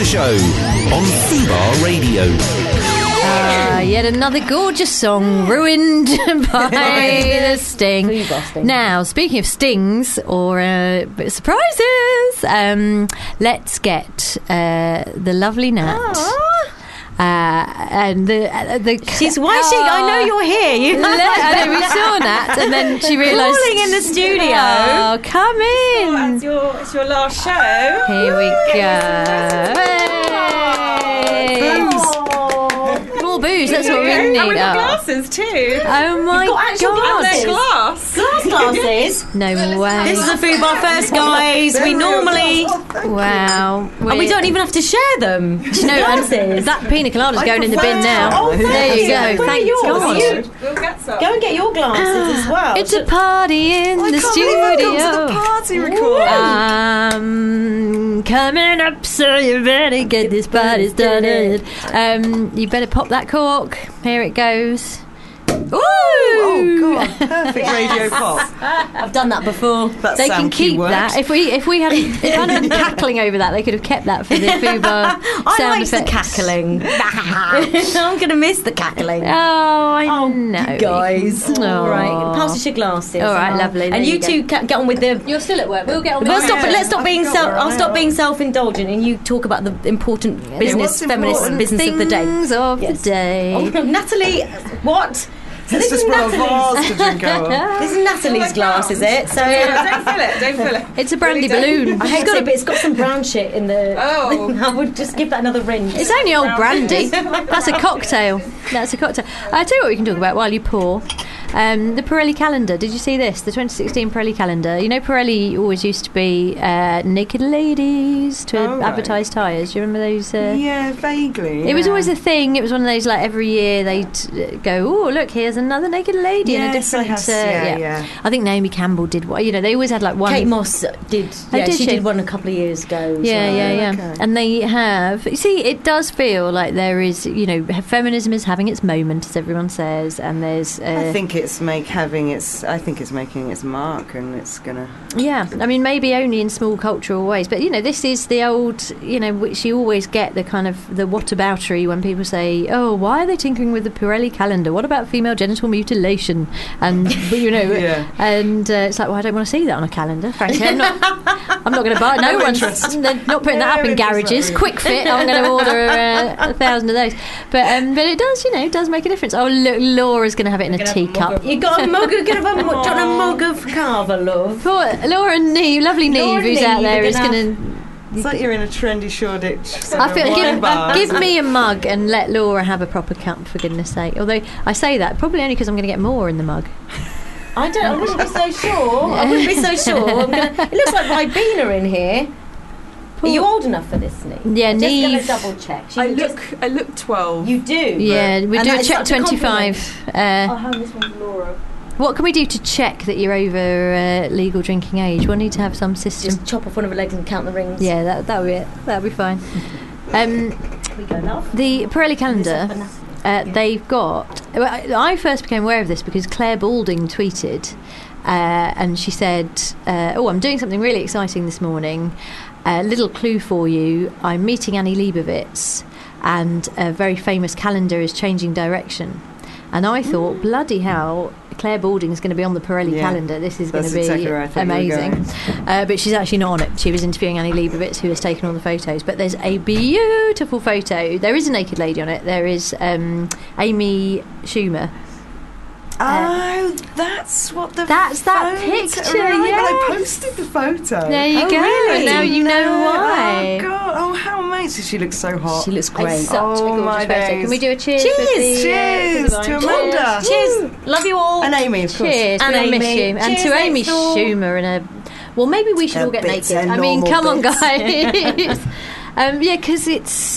Porter Show on Fubar Radio. Yet another gorgeous song ruined by the sting. Now, speaking of stings or surprises, let's get the lovely Nat. And she's why she? I know you're here. You I know we saw Nat, and then she realised calling in the studio. Oh, come in! It's your last show. Here we go. More booze. That's what we need. And we've got glasses too. Oh my god! Glasses. No way. This is a food bar first, guys. We normally Wow. and we don't even have to share them. Do you know that pina colada's going in the bin now. Oh, there you go. Where are Thank yours? God. We'll get some. Go and get your glasses as well. It's a party in the studio. The party record. Coming up, so you better get this party started. You better pop that cork. Here it goes. Ooh! Oh God! Perfect radio pop. I've done that before. That They can sound cue keep works. that. If I hadn't been cackling over that, they could have kept that for the Fubar I sound like the effects. cackling. I'm going to miss the cackling. Oh, I know, guys. Oh. All right, pass us your glasses. All right, lovely. There And you you go. two get on with the. You're still at work. We'll get on. Well, with stop. it. Let's stop being I'll stop being self-indulgent, and you talk about the important business, what's feminist important? business of the day. Things of Yes. the day. Oh, Natalie, what? So It's just brought a vase to drink out of. This is Natalie's glass, is it? So Don't fill it. It's a brandy Really don't. balloon. I hate to say, but it's got some brown shit in the. Oh. I would just give that another rinse. It's only old brandy. That's a cocktail. That's a cocktail. I'll tell you what we can talk about while you pour. The Pirelli calendar. Did you see this? The 2016 Pirelli calendar. You know, Pirelli always used to be naked ladies to Oh, right. advertise tyres. Do you remember those? Yeah, vaguely. It was always a thing. It was one of those, like, every year they'd go, oh, look, here's another naked lady in a Yes, I different... have- yeah. I think Naomi Campbell did one. You know, they always had, like, one... Kate Moss did. Oh, Yeah, did she she? did one a couple of years ago. as Yeah, well. yeah. okay. And they have... You see, it does feel like there is, you know, feminism is having its moment, as everyone says, and there's... I think it's making its mark, and it's gonna. Yeah, I mean, maybe only in small cultural ways, but you know, this is the old, you know, which you always get the kind of the whataboutery when people say, "Oh, why are they tinkering with the Pirelli calendar? What about female genital mutilation?" And you know, Yeah. and it's like, well, I don't want to see that on a calendar. Frankly, I'm not going to buy it. No one's they're not putting that up in garages. Quick Fit, I'm going to order 1,000 of those. But it does, you know, it does make a difference. Oh, look, Laura's going to have it in a teacup. You got a mug? Do you want a mug of Carver, love? Poor Laura Neve, lovely Laura Neve, who's Neve, out there, you're is gonna going to. It's like you're in a trendy Shoreditch. I feel wine bar. give me a mug and let Laura have a proper cup, for goodness sake. Although I say that probably only because I'm going to get more in the mug. I wouldn't be so sure. I wouldn't be so sure. It looks like Ribena in here. Are you old enough for this, Neve? Yeah, I'm just Neve. going to double check. I look 12. You do? Yeah, we And do that a is check such a 25. I'll hand this one to Laura. What can we do to check that you're over legal drinking age? We'll need to have some system. Just chop off one of her legs and count the rings. Yeah, that'll be it. That'll be fine. We go, love. The Pirelli calendar. They've got. Well, I first became aware of this because Claire Balding tweeted, and she said, "Oh, I'm doing something really exciting this morning. Little clue for you: I'm meeting Annie Leibovitz, and a very famous calendar is changing direction." And I thought, bloody hell, Claire Balding is going to be on the Pirelli calendar. This is going to That's be exactly where I thought you were amazing. But she's actually not on it. She was interviewing Annie Leibovitz, who has taken all the photos. But there's a beautiful photo. There is a naked lady on it. There is Amy Schumer. Oh, that's what the. That's that photo- picture, Right, well, I yes. posted the photo. There you Oh, go. really? And now you know why. Oh God! Oh, how amazing! She looks so hot. She looks It's great. such a Oh, gorgeous my photo. days. Can we do a cheers? Cheers! with the, Cheers the to wine? Amanda. Cheers. Love you all. And Amy, of course. Cheers. And We'll miss Amy. you. And Cheers, to Amy next door. Schumer and a. Well, maybe we should A all get bit, naked. a I mean, normal come on, bit. guys. Yeah, because it's.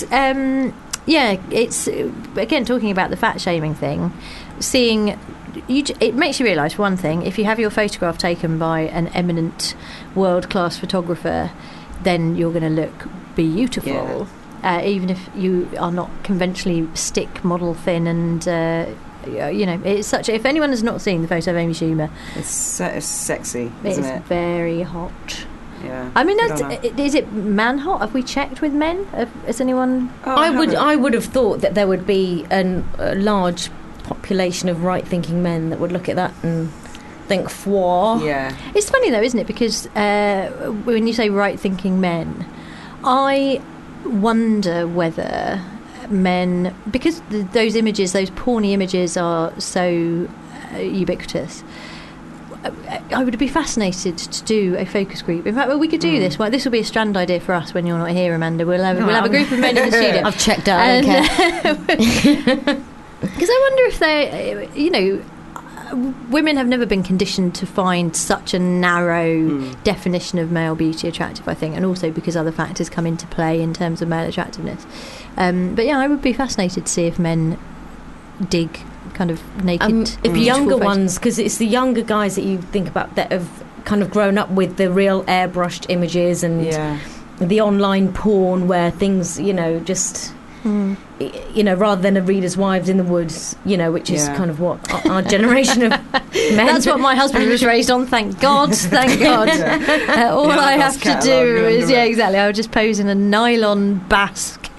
It's again talking about the fat shaming thing. Seeing. It makes you realise, for one thing, if you have your photograph taken by an eminent world-class photographer, then you're going to look beautiful, even if you are not conventionally stick model thin. And you know, it's such. If anyone has not seen the photo of Amy Schumer, It's sexy, it's isn't it? very hot. Yeah. I mean, Good on her. is it man hot? Have we checked with men? Has anyone? Oh, I would have thought that there would be a large population of right-thinking men that would look at that and think, "Fwa." Yeah. It's funny though, isn't it? Because when you say right-thinking men, I wonder whether men, because those images, those porny images, are so ubiquitous. I would be fascinated to do a focus group. In fact, we could do this. Well, this will be a Strand idea for us when you're not here, Amanda. We'll have a group of men in the studio. I've checked out. I don't care. Because I wonder if they, women have never been conditioned to find such a narrow definition of male beauty attractive, I think, and also because other factors come into play in terms of male attractiveness. But yeah, I would be fascinated to see if men dig kind of naked. If younger ones, because it's the younger guys that you think about that have kind of grown up with the real airbrushed images and the online porn where things, just. Rather than a Reader's Wives in the Woods, which is kind of what our generation of men. That's what my husband was raised on. Thank God, thank God. All I have to do is, exactly. I would just pose in a nylon basque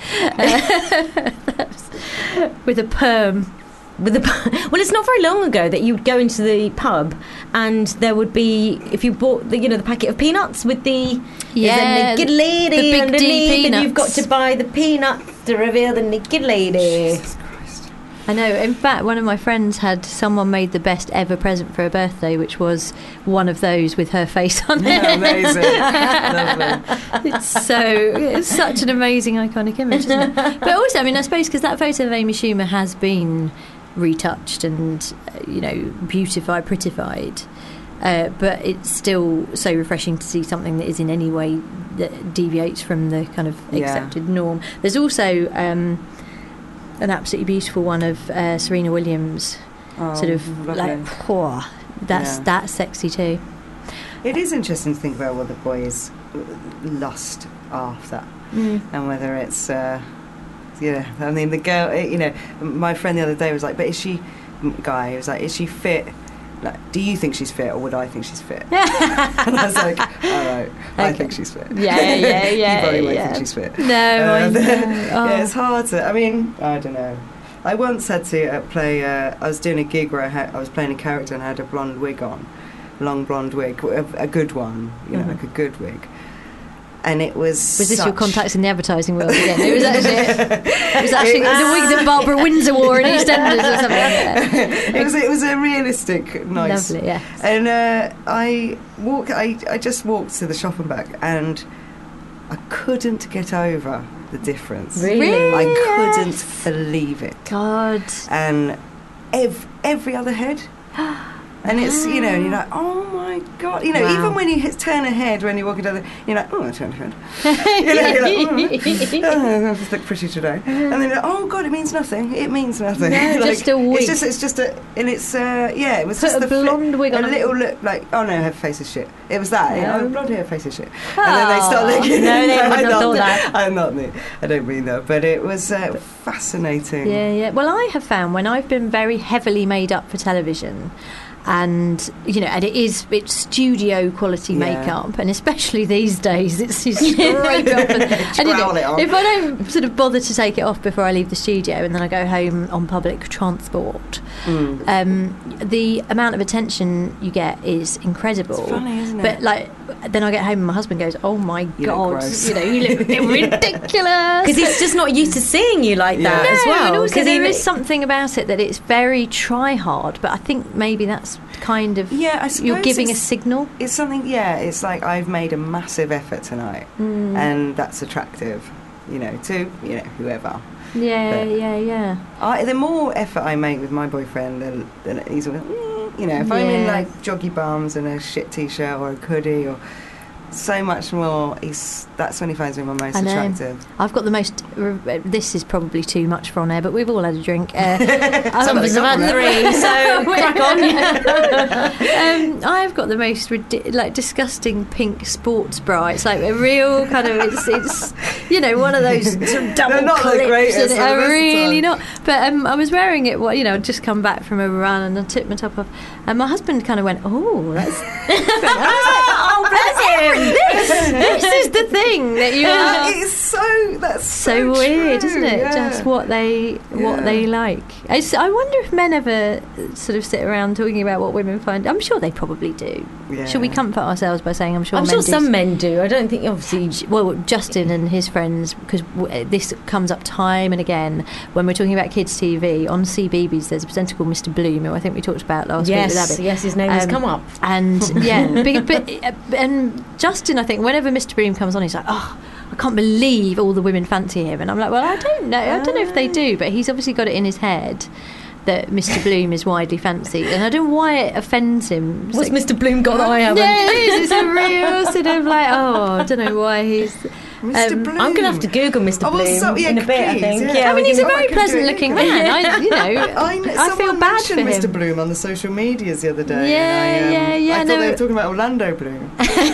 with a perm. Well, it's not very long ago that you'd go into the pub and there would be, if you bought the packet of peanuts with the naked lady the big underneath, D peanuts. and you've got to buy the peanuts to reveal the naked lady. Jesus Christ. I know. In fact, one of my friends had someone made the best ever present for her birthday, which was one of those with her face on it. Yeah, amazing. Lovely. It's such an amazing, iconic image, isn't it? But also, I mean, I suppose because that photo of Amy Schumer has been retouched and beautified, prettified, but it's still so refreshing to see something that is in any way that deviates from the kind of accepted norm. There's also an absolutely beautiful one of Serena Williams, sort of lovely. that's sexy too. It is interesting to think about what the boys lust after, and whether it's I mean, the girl, my friend the other day was like, but is she fit? Like, do you think she's fit, or would I think she's fit? And I was like, all right, I think she's fit. Yeah. You probably won't think she's fit. No, I know. Yeah, it's hard to. I mean, I don't know. I once had to play. I was doing a gig where I was playing a character and I had a blonde wig on, long blonde wig, a good one, like a good wig. And it was this your contacts in the advertising world again? It was actually the wig that Barbara Windsor wore in EastEnders or something. It was a realistic, nice. Lovely, yeah. And I just walked to the shop and back, and I couldn't get over the difference. Really? I couldn't believe it. God. And every other head. And it's, and you're like, oh my God. Even when you turn a head when you're walking down you're like, oh, I turned a head. You're like, I just look pretty today. And then, oh God, it means nothing. It means nothing. No, just a wig. It's just a, and it's, it was Put just a blonde wig on a little look like, oh no, her face is shit. It was that, blonde hair, face is shit. And then they start looking. No, they wouldn't have thought that. I'm not me. I don't mean that. But it was fascinating. Yeah. Well, I have found when I've been very heavily made up for television, and and it's studio quality makeup, and especially these days it's scrape it off and if I don't sort of bother to take it off before I leave the studio and then I go home on public transport, the amount of attention you get is incredible. It's funny, isn't it? But then I get home and my husband goes, oh my God, gross. you look ridiculous, because he's just not used to seeing you like that as well. And also there is is something about it that it's very try hard, but I think maybe that's kind of I suppose you're giving a signal. It's something. It's like I've made a massive effort tonight, and that's attractive, to whoever. Yeah. The more effort I make with my boyfriend, then he's if I'm in like joggy bums and a shit t-shirt or a hoodie or so much more, that's when he finds me my most attractive. I've got the most this is probably too much for on air, but we've all had a drink. Some of us have had 3, so crack on. I've got the most disgusting pink sports bra. It's like a real kind of it's one of those sort of double not the clips, greatest, and really not. But I was wearing it. I'd just come back from a run and I took my top off, and my husband kind of went, "Oh, that's." Oh, bless him! Graham, this is the thing that you are. That's So weird, true, isn't it? yeah. Just what they like. I wonder if men ever sort of sit around talking about what women find. I'm sure they probably do. Yeah. Should we comfort ourselves by saying I'm sure men do? some men do. I don't think, obviously. Well, Justin and his friends, because this comes up time and again when we're talking about kids' TV on CBeebies. There's a presenter called Mr. Bloom, who I think we talked about last week with Abby. Yes, his name has come up. And and Justin, I think, whenever Mr. Bloom comes on, he's like, oh, I can't believe all the women fancy him. And I'm like, well, I don't know if they do, but he's obviously got it in his head that Mr. Bloom is widely fancied, and I don't know why it offends him. What's Mr. Bloom got that I haven't? No, it is. It's a real sort of like, I don't know why he's. Mr. Bloom. I'm going to have to Google Mr. Bloom in a bit, I think. please, Yeah, I mean, he's a very I can do it. pleasant-looking man. I feel bad for him. Mr. Bloom on the social medias the other day. Yeah, I thought they were talking about Orlando Bloom.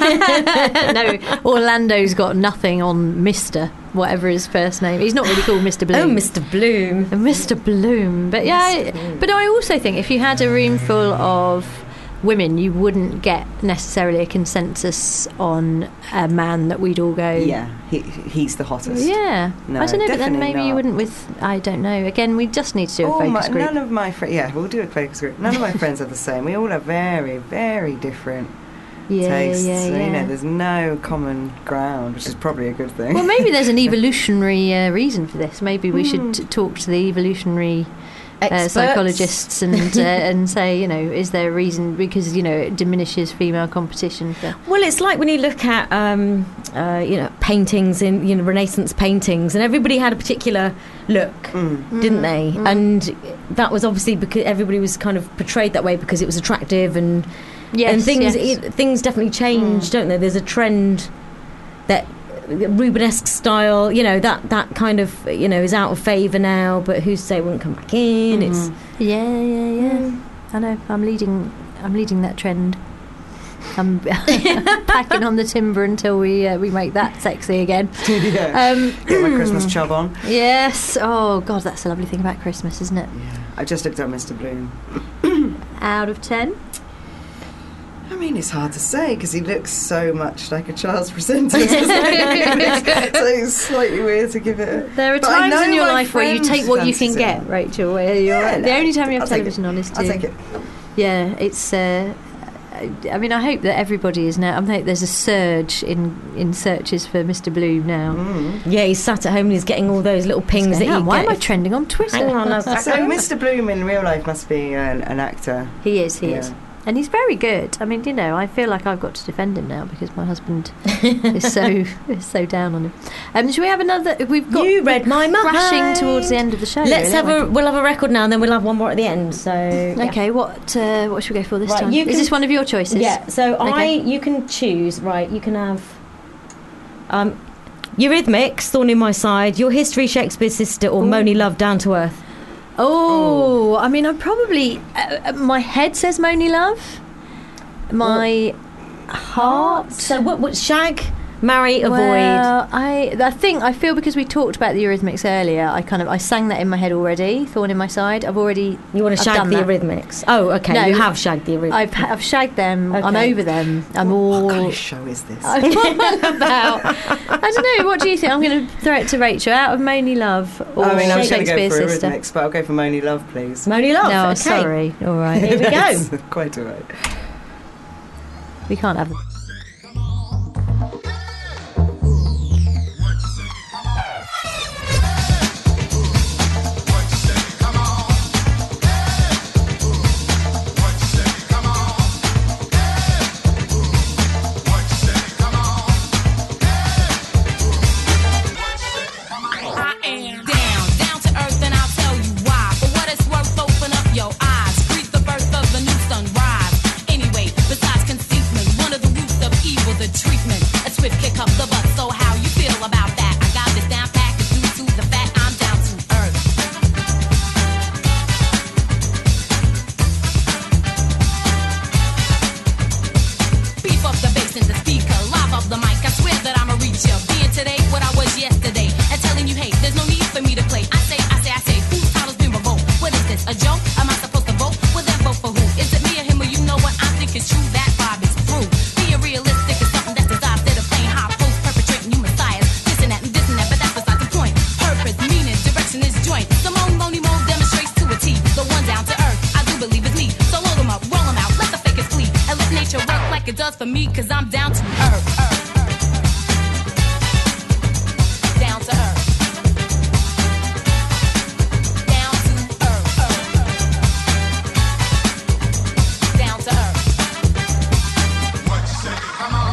No, Orlando's got nothing on Mr. whatever his first name. He's not really called Mr. Bloom. Oh, Mr. Bloom. Mr. Bloom. But but I also think if you had a room full of women, you wouldn't get necessarily a consensus on a man that we'd all go, Yeah, he's the hottest. yeah. No, I don't know, but then definitely maybe you not. wouldn't with, I don't know. Again, we just need to do a focus group. None of my friends. Yeah, we'll do a focus group. None of my friends are the same. We all have very, very different tastes. Yeah. There's no common ground, which is probably a good thing. Well, maybe there's an evolutionary reason for this. Maybe we should talk to the evolutionary psychologists and say, is there a reason? Because it diminishes female competition. Well, it's like when you look at paintings in Renaissance paintings, and everybody had a particular look, didn't they? And that was obviously because everybody was kind of portrayed that way because it was attractive, and things definitely change, don't they? There's a trend that Rubenesque style, that kind of is out of favour now, but who's to say it won't come back in? It's I know. I'm leading that trend. I'm packing on the timber until we make that sexy again. Get my Christmas chub on. Yes. Oh God, that's the lovely thing about Christmas, isn't it? Yeah. I just looked up Mr. Bloom. Out of 10. I mean, it's hard to say because he looks so much like a child's presenter. So it's slightly weird to give it. There are But I times know in your my life where you friends take what you can fancies get, him. Rachel. Where you're the only time you have I'll take television it. on is to. I'll take it. Yeah, it's. I mean, I hope that everybody is now. I hope there's a surge in searches for Mr. Bloom now. yeah, he's sat at home and he's getting all those little pings that you Why get. am I trending on Twitter? Hang on a So second. Mr. Bloom in real life must be an actor. He is. He Yeah. is. And he's very good. I mean, I feel like I've got to defend him now because my husband is so down on him. Should we have another? We've got You read my mind. crashing towards the end of the show. Let's really, we'll have a record now, and then we'll have one more at the end. So yeah. Okay, what should we go for this Right, time? you Is can- this one of your choices? Yeah. So Okay. you can choose. Right, you can have. Eurythmics, Thorn in My Side, Your History, Shakespeare's Sister, or Moni Love, Down to Earth. Oh, I mean, I'm probably. My head says Moni Love. My heart. So what? Shag, marry, avoid. Well, I feel because we talked about the Eurythmics earlier, I sang that in my head already. Thorn in My Side. I've already. You want to I've shag done the that. Eurythmics? Oh, okay. No, you have shagged the Eurythmics. I've shagged them. I'm Okay. over them. I'm all. What kind of show is this? I'm all about. I don't know. What do you think? I'm going to throw it to Rachel. Out of Moni Love or I mean, I was going to go Shakespeare's for Sister. Eurythmics, but I'll go for Moni Love, please. Moni Love. No, okay. sorry. All right. Here we go. Quite all right. We can't have. I am down to earth, and I'll tell you why. For what it's worth, open up your eyes. Greet the birth of the new sunrise. Anyway, besides conceitment, one of the roots earth for me, cause I'm down to earth. Down to earth. Down to earth. Down to earth. What you say? Come on.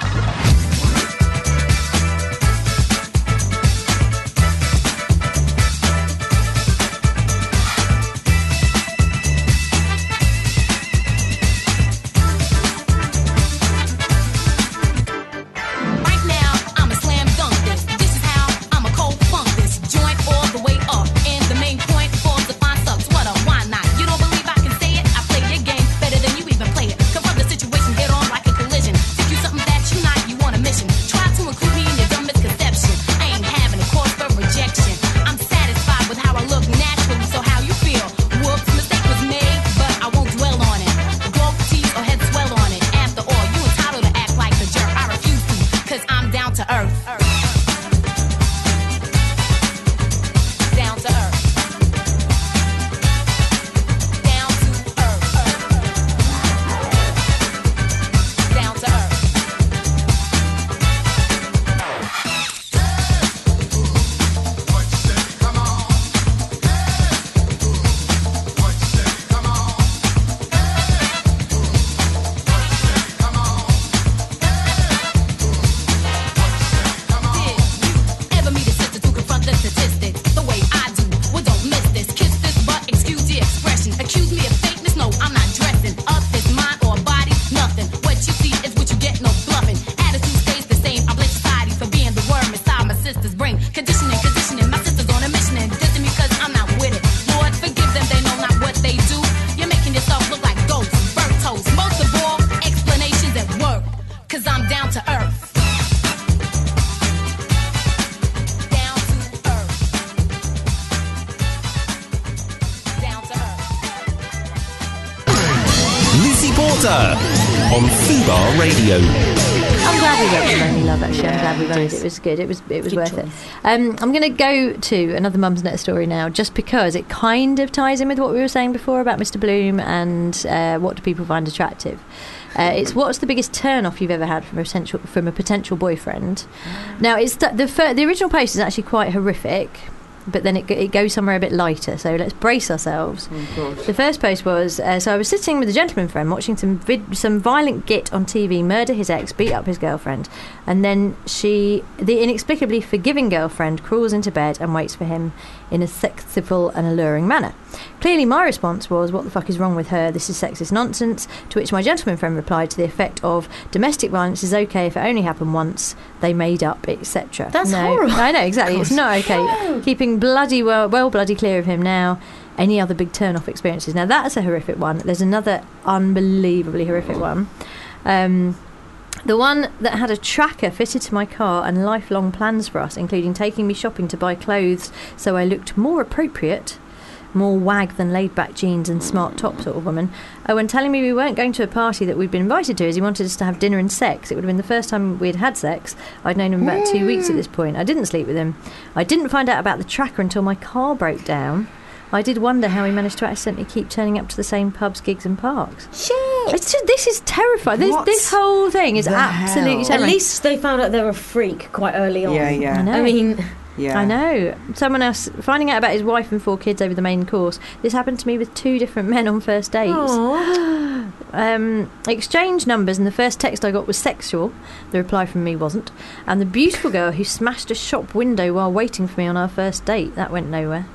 On Fubar Radio. I'm glad we wrote the Lonely Love, actually. I'm glad we wrote it. It was good. It was worth it. I'm going to go to another Mumsnet story now, just because it kind of ties in with what we were saying before about Mr. Bloom and what do people find attractive. It's what's the biggest turn-off you've ever had from a potential boyfriend. Now, it's the original post is actually quite horrific, but then it goes somewhere a bit lighter, so let's brace ourselves. The first post was, so I was sitting with a gentleman friend watching some violent git on TV murder his ex, beat up his girlfriend, and then the inexplicably forgiving girlfriend crawls into bed and waits for him in a sexful and alluring manner. Clearly my response was, what the fuck is wrong with her? This is sexist nonsense. To which my gentleman friend replied to the effect of, domestic violence is okay if it only happened once, they made up, etc. That's horrible. I know, exactly. It's not okay. No. Keeping bloody clear of him now. Any other big turn-off experiences? Now that's a horrific one. There's another unbelievably horrific one. The one that had a tracker fitted to my car and lifelong plans for us, including taking me shopping to buy clothes so I looked more appropriate, more wag than laid-back jeans and smart top sort of woman. When telling me we weren't going to a party that we'd been invited to as he wanted us to have dinner and sex. It would have been the first time we'd had sex. I'd known him about 2 weeks at this point. I didn't sleep with him. I didn't find out about the tracker until my car broke down. I did wonder how he managed to accidentally keep turning up to the same pubs, gigs and parks. Shit! This is terrifying. This whole thing is absolutely terrifying. At least they found out they were a freak quite early on. Yeah. I know. I mean... Yeah. I know. Someone else finding out about his wife and 4 kids over the main course. This happened to me with 2 different men on first dates. Exchanged numbers, and the first text I got was sexual. The reply from me wasn't. And the beautiful girl who smashed a shop window while waiting for me on our first date. That went nowhere.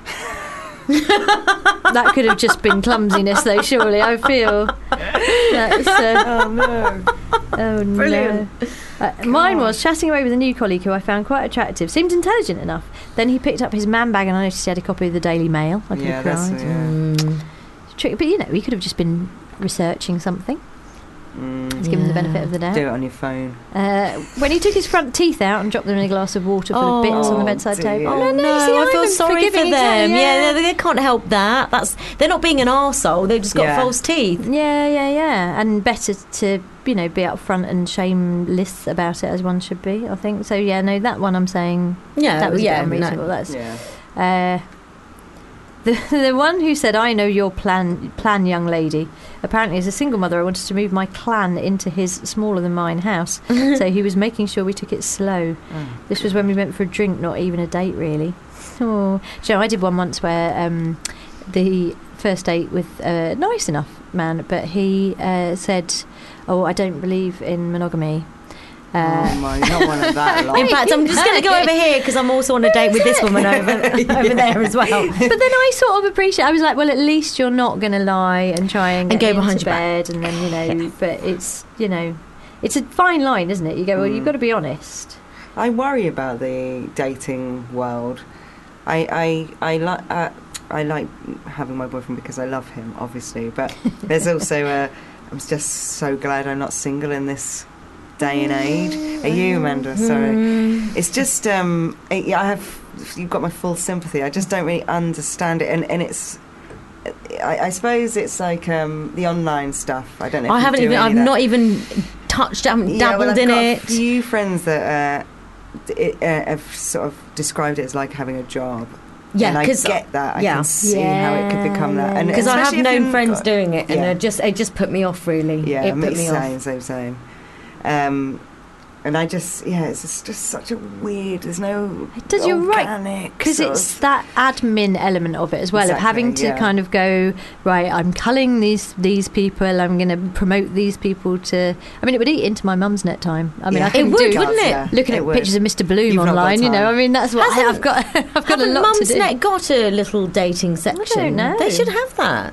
That could have just been clumsiness, though. Surely, I feel. That's, oh no! Oh Brilliant. No! Mine was chatting away with a new colleague who I found quite attractive. Seemed intelligent enough. Then he picked up his man bag and I noticed he had a copy of the Daily Mail. I could have cried. Tricky, but you know, he could have just been researching something. Let's give him the benefit of the doubt. Do it on your phone. When he took his front teeth out and dropped them in a glass of water full of bits on the bedside table. Oh no! See, I feel sorry for them. exactly, Yeah, they can't help that. They're not being an arsehole. They've just got false teeth. Yeah. And better to be upfront and shameless about it, as one should be, I think. So yeah, no, that one I'm saying. Yeah, that was yeah, a bit unreasonable. No. That's The one who said, "I know your plan, young lady." Apparently, as a single mother, I wanted to move my clan into his smaller than mine house. So he was making sure we took it slow. This was when we went for a drink, not even a date, really. Oh, Joe, I did one once where the first date with a nice enough man, but he said, "Oh, I don't believe in monogamy." Oh my, you don't want that long. In fact, I'm just going to go over here because I'm also on a date with this woman over there as well. But then I sort of appreciate. I was like, well, at least you're not going to lie and try and go behind into your bed, and then But it's it's a fine line, isn't it? You go, well, you've got to be honest. I worry about the dating world. I like having my boyfriend because I love him, obviously. But there's also I'm just so glad I'm not single in this day and age. Are you, Amanda? Sorry. It's just you've got my full sympathy. I just don't really understand it, and it's I suppose it's like the online stuff. I don't know. I've not even touched. I haven't dabbled in it. I've got a few friends that have sort of described it as like having a job. Yeah, and I get that. I can see how it could become that. And because I have known friends doing it, and it just put me off. Really, yeah, it put me off. Same. And I just, it's just such a weird. There's no. You're right, because it's that admin element of it as well, of having to kind of go, right, I'm culling these people. I'm going to promote these people to. I mean, it would eat into my mum's net time. I mean, I can wouldn't it? Yeah, looking at pictures of Mr. Bloom online, I mean, that's what I've got. I've got a lot Mum's to do. Net got a little dating section. I don't know. They should have that.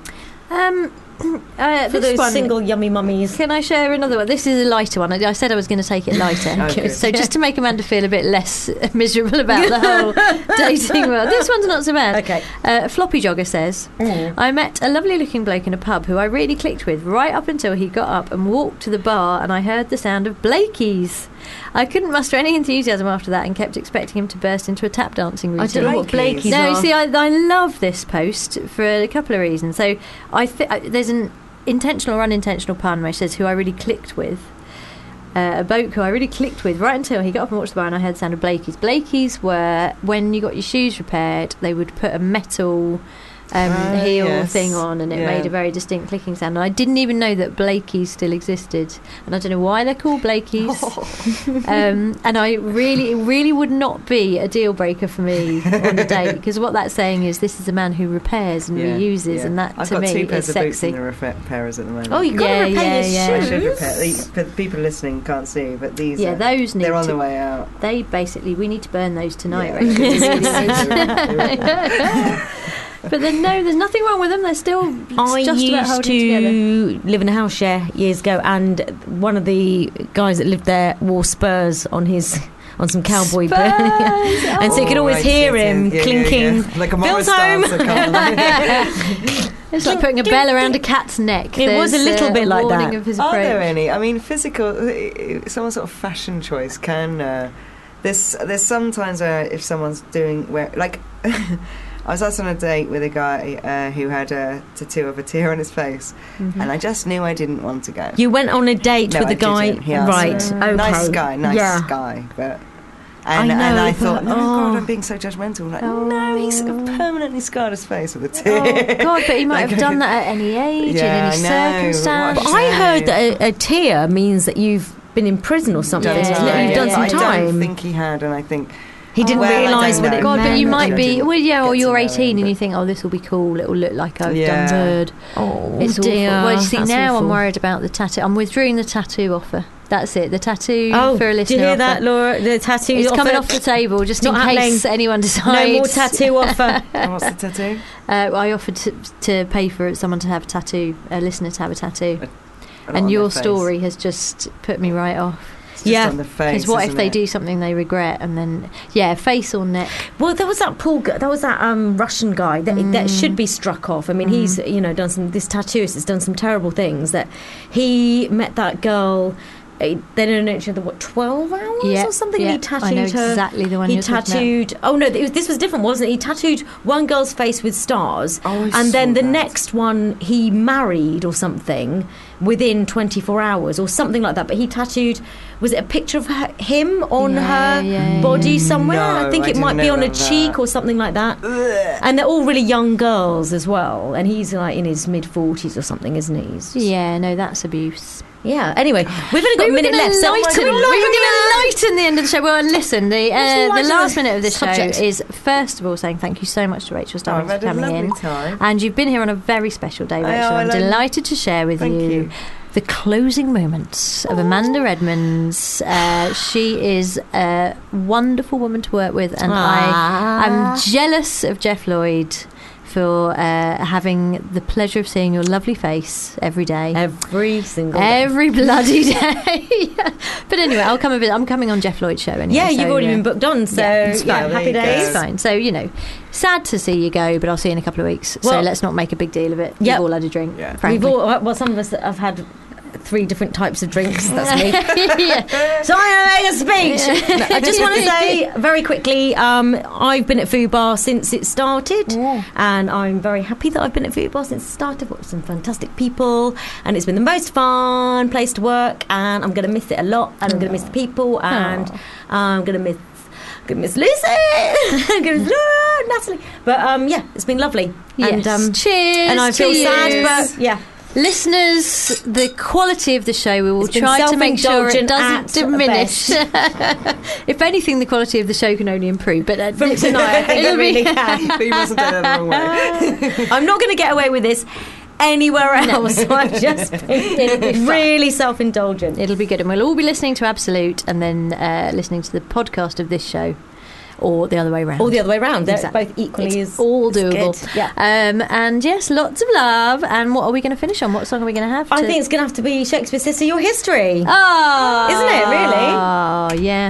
For this those single yummy mummies. Can I share another one? This is a lighter one. I said I was going to take it lighter. Okay. So just to make Amanda feel a bit less miserable about the whole dating world. This one's not so bad. Okay. Floppy Jogger says, I met a lovely looking bloke in a pub who I really clicked with right up until he got up and walked to the bar and I heard the sound of Blakey's. I couldn't muster any enthusiasm after that and kept expecting him to burst into a tap dancing routine. I don't know what Blakey's No, are. see, I love this post for a couple of reasons. So there's an intentional or unintentional pun where it says who I really clicked with. A bloke who I really clicked with right until he got up and walked to the bar and I heard the sound of Blakey's. Blakey's were when you got your shoes repaired, they would put a metal heel thing on and it made a very distinct clicking sound. And I didn't even know that Blakey's still existed. And I don't know why they're called Blakey's. And I really would not be a deal breaker for me on a date, because what that's saying is this is a man who repairs and reuses, and that I've to got me 2 pairs is of boots sexy. in the repairers at the moment. Oh, you've got to repair your I shoes. should repair. The people listening can't see, but these. Those need they're on to, the way out. They basically, we need to burn those tonight. But then no, there's nothing wrong with them. They're still I just about used holding together. to live in a house share years ago, and one of the guys that lived there wore Spurs on some cowboy Spurs! and so you could always hear him clinking. Like a Bill's Morris home. dancer. It's like putting a bell around a cat's neck. It was a little bit like warning that. Of his Are approach. there any? I mean, physical. Someone's sort of fashion choice can. There's sometimes if someone's doing like. I was out on a date with a guy who had a tattoo of a tear on his face, and I just knew I didn't want to go. You went on a date with I the guy, didn't. He asked right? me. Okay. Nice guy, but. And I thought, oh God, I'm being so judgmental. Like, no, he's permanently scarred his face with a tear. Oh God, but he might have done that at any age, in any circumstance. But I heard that a tear means that you've been in prison or something. Yeah. You've done some I time. don't think he had, and I think he didn't realise what it God, meant. but you might be, Get or to you're know 18 him, and but- you think, oh, this will be cool. It will look like I've done good. Oh It's dear. awful. Well, you see, That's now awful. I'm worried about the tattoo. I'm withdrawing the tattoo offer. That's it. The tattoo for a listener. did you hear offer. that, Laura? The tattoo It's offer. coming off the table, just Not in case happening. anyone decides. No more tattoo offer. What's the tattoo? I offered to pay for someone to have a tattoo, a listener to have a tattoo. On And their your face. story has just put me right off. It's just on the face. Because what if isn't they it? do something they regret and then, face or neck? Well, there was that Russian guy that should be struck off. I mean, he's done this tattooist has done some terrible things. That he met that girl they known each other 12 hours or something. Yeah, He tattooed I know her. exactly the one He you're talking tattooed. Oh no, this was different, wasn't it? He tattooed one girl's face with stars, I and then saw the that. next one he married or something within 24 hours or something like that. But he tattooed. Was it a picture of him on her body somewhere? No, I think I it might didn't be know on a about cheek that. or something like that. And they're all really young girls as well. And he's like in his mid-40s or something, isn't he? Yeah, no, that's abuse. Yeah. Anyway, we've only got a minute left. So We were going to lighten the end of the show. Well, listen, the last minute of the subject. show is, first of all, saying thank you so much to Rachel Oh, I've Stubbings had for a coming in. lovely time. And you've been here on a very special day, Rachel. I'm delighted to share with Thank you. the closing moments of Amanda Edmonds. She is a wonderful woman to work with, and I'm jealous of Jeff Lloyd for having the pleasure of seeing your lovely face every day. Every single day. Every bloody day. But anyway, I'm coming on Jeff Lloyd's show anyway. Yeah, you've so, already been booked on, so it's fine. yeah, happy There you days. It's fine. So, sad to see you go, but I'll see you in a couple of weeks. So Well- let's not make a big deal of it. Yep. We've all had a drink, Yeah. frankly. Some of us have had 3 different types of drinks. That's me. Yeah. So I'm going to make a speech. No, I just want to say very quickly, I've been at Fubar since it started, and I'm very happy that I've been at Fubar since it started. I've got some fantastic people, and it's been the most fun place to work, and I'm going to miss it a lot, and I'm going to miss the people, and I'm going to miss Lucy, I'm going to miss Laura, Natalie. But yeah, it's been lovely. Yes. And Cheers. and I feel to sad, you. but yeah. Listeners, the quality of the show, we will It's been try to make sure it self-indulgent doesn't at diminish. If anything, the quality of the show can only improve. But From tonight, I think it it'll really be- can. He mustn't do it the wrong way. I'm not going to get away with this anywhere else. So I'm just being really self-indulgent. It'll be good, and we'll all be listening to Absolute, and then listening to the podcast of this show, or the other way around. All the other way around. They're Exactly. both equally It's as all as doable. good. Yeah. And yes, lots of love. And what are we going to finish on? What song are we going to have? I think it's going to have to be Shakespeare's Sister, Your History. Oh, Isn't it, really? Oh, yeah.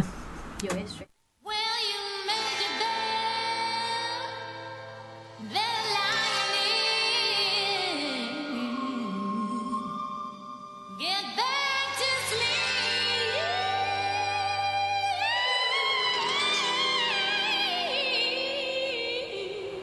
Well, you made your bed, they're lying in. Get back to sleep.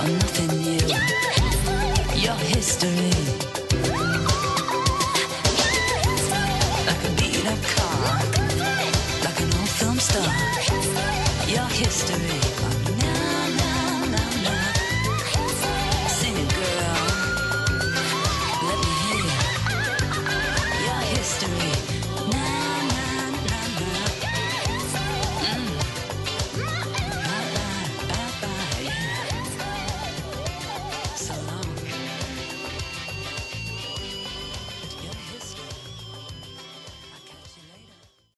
or nothing.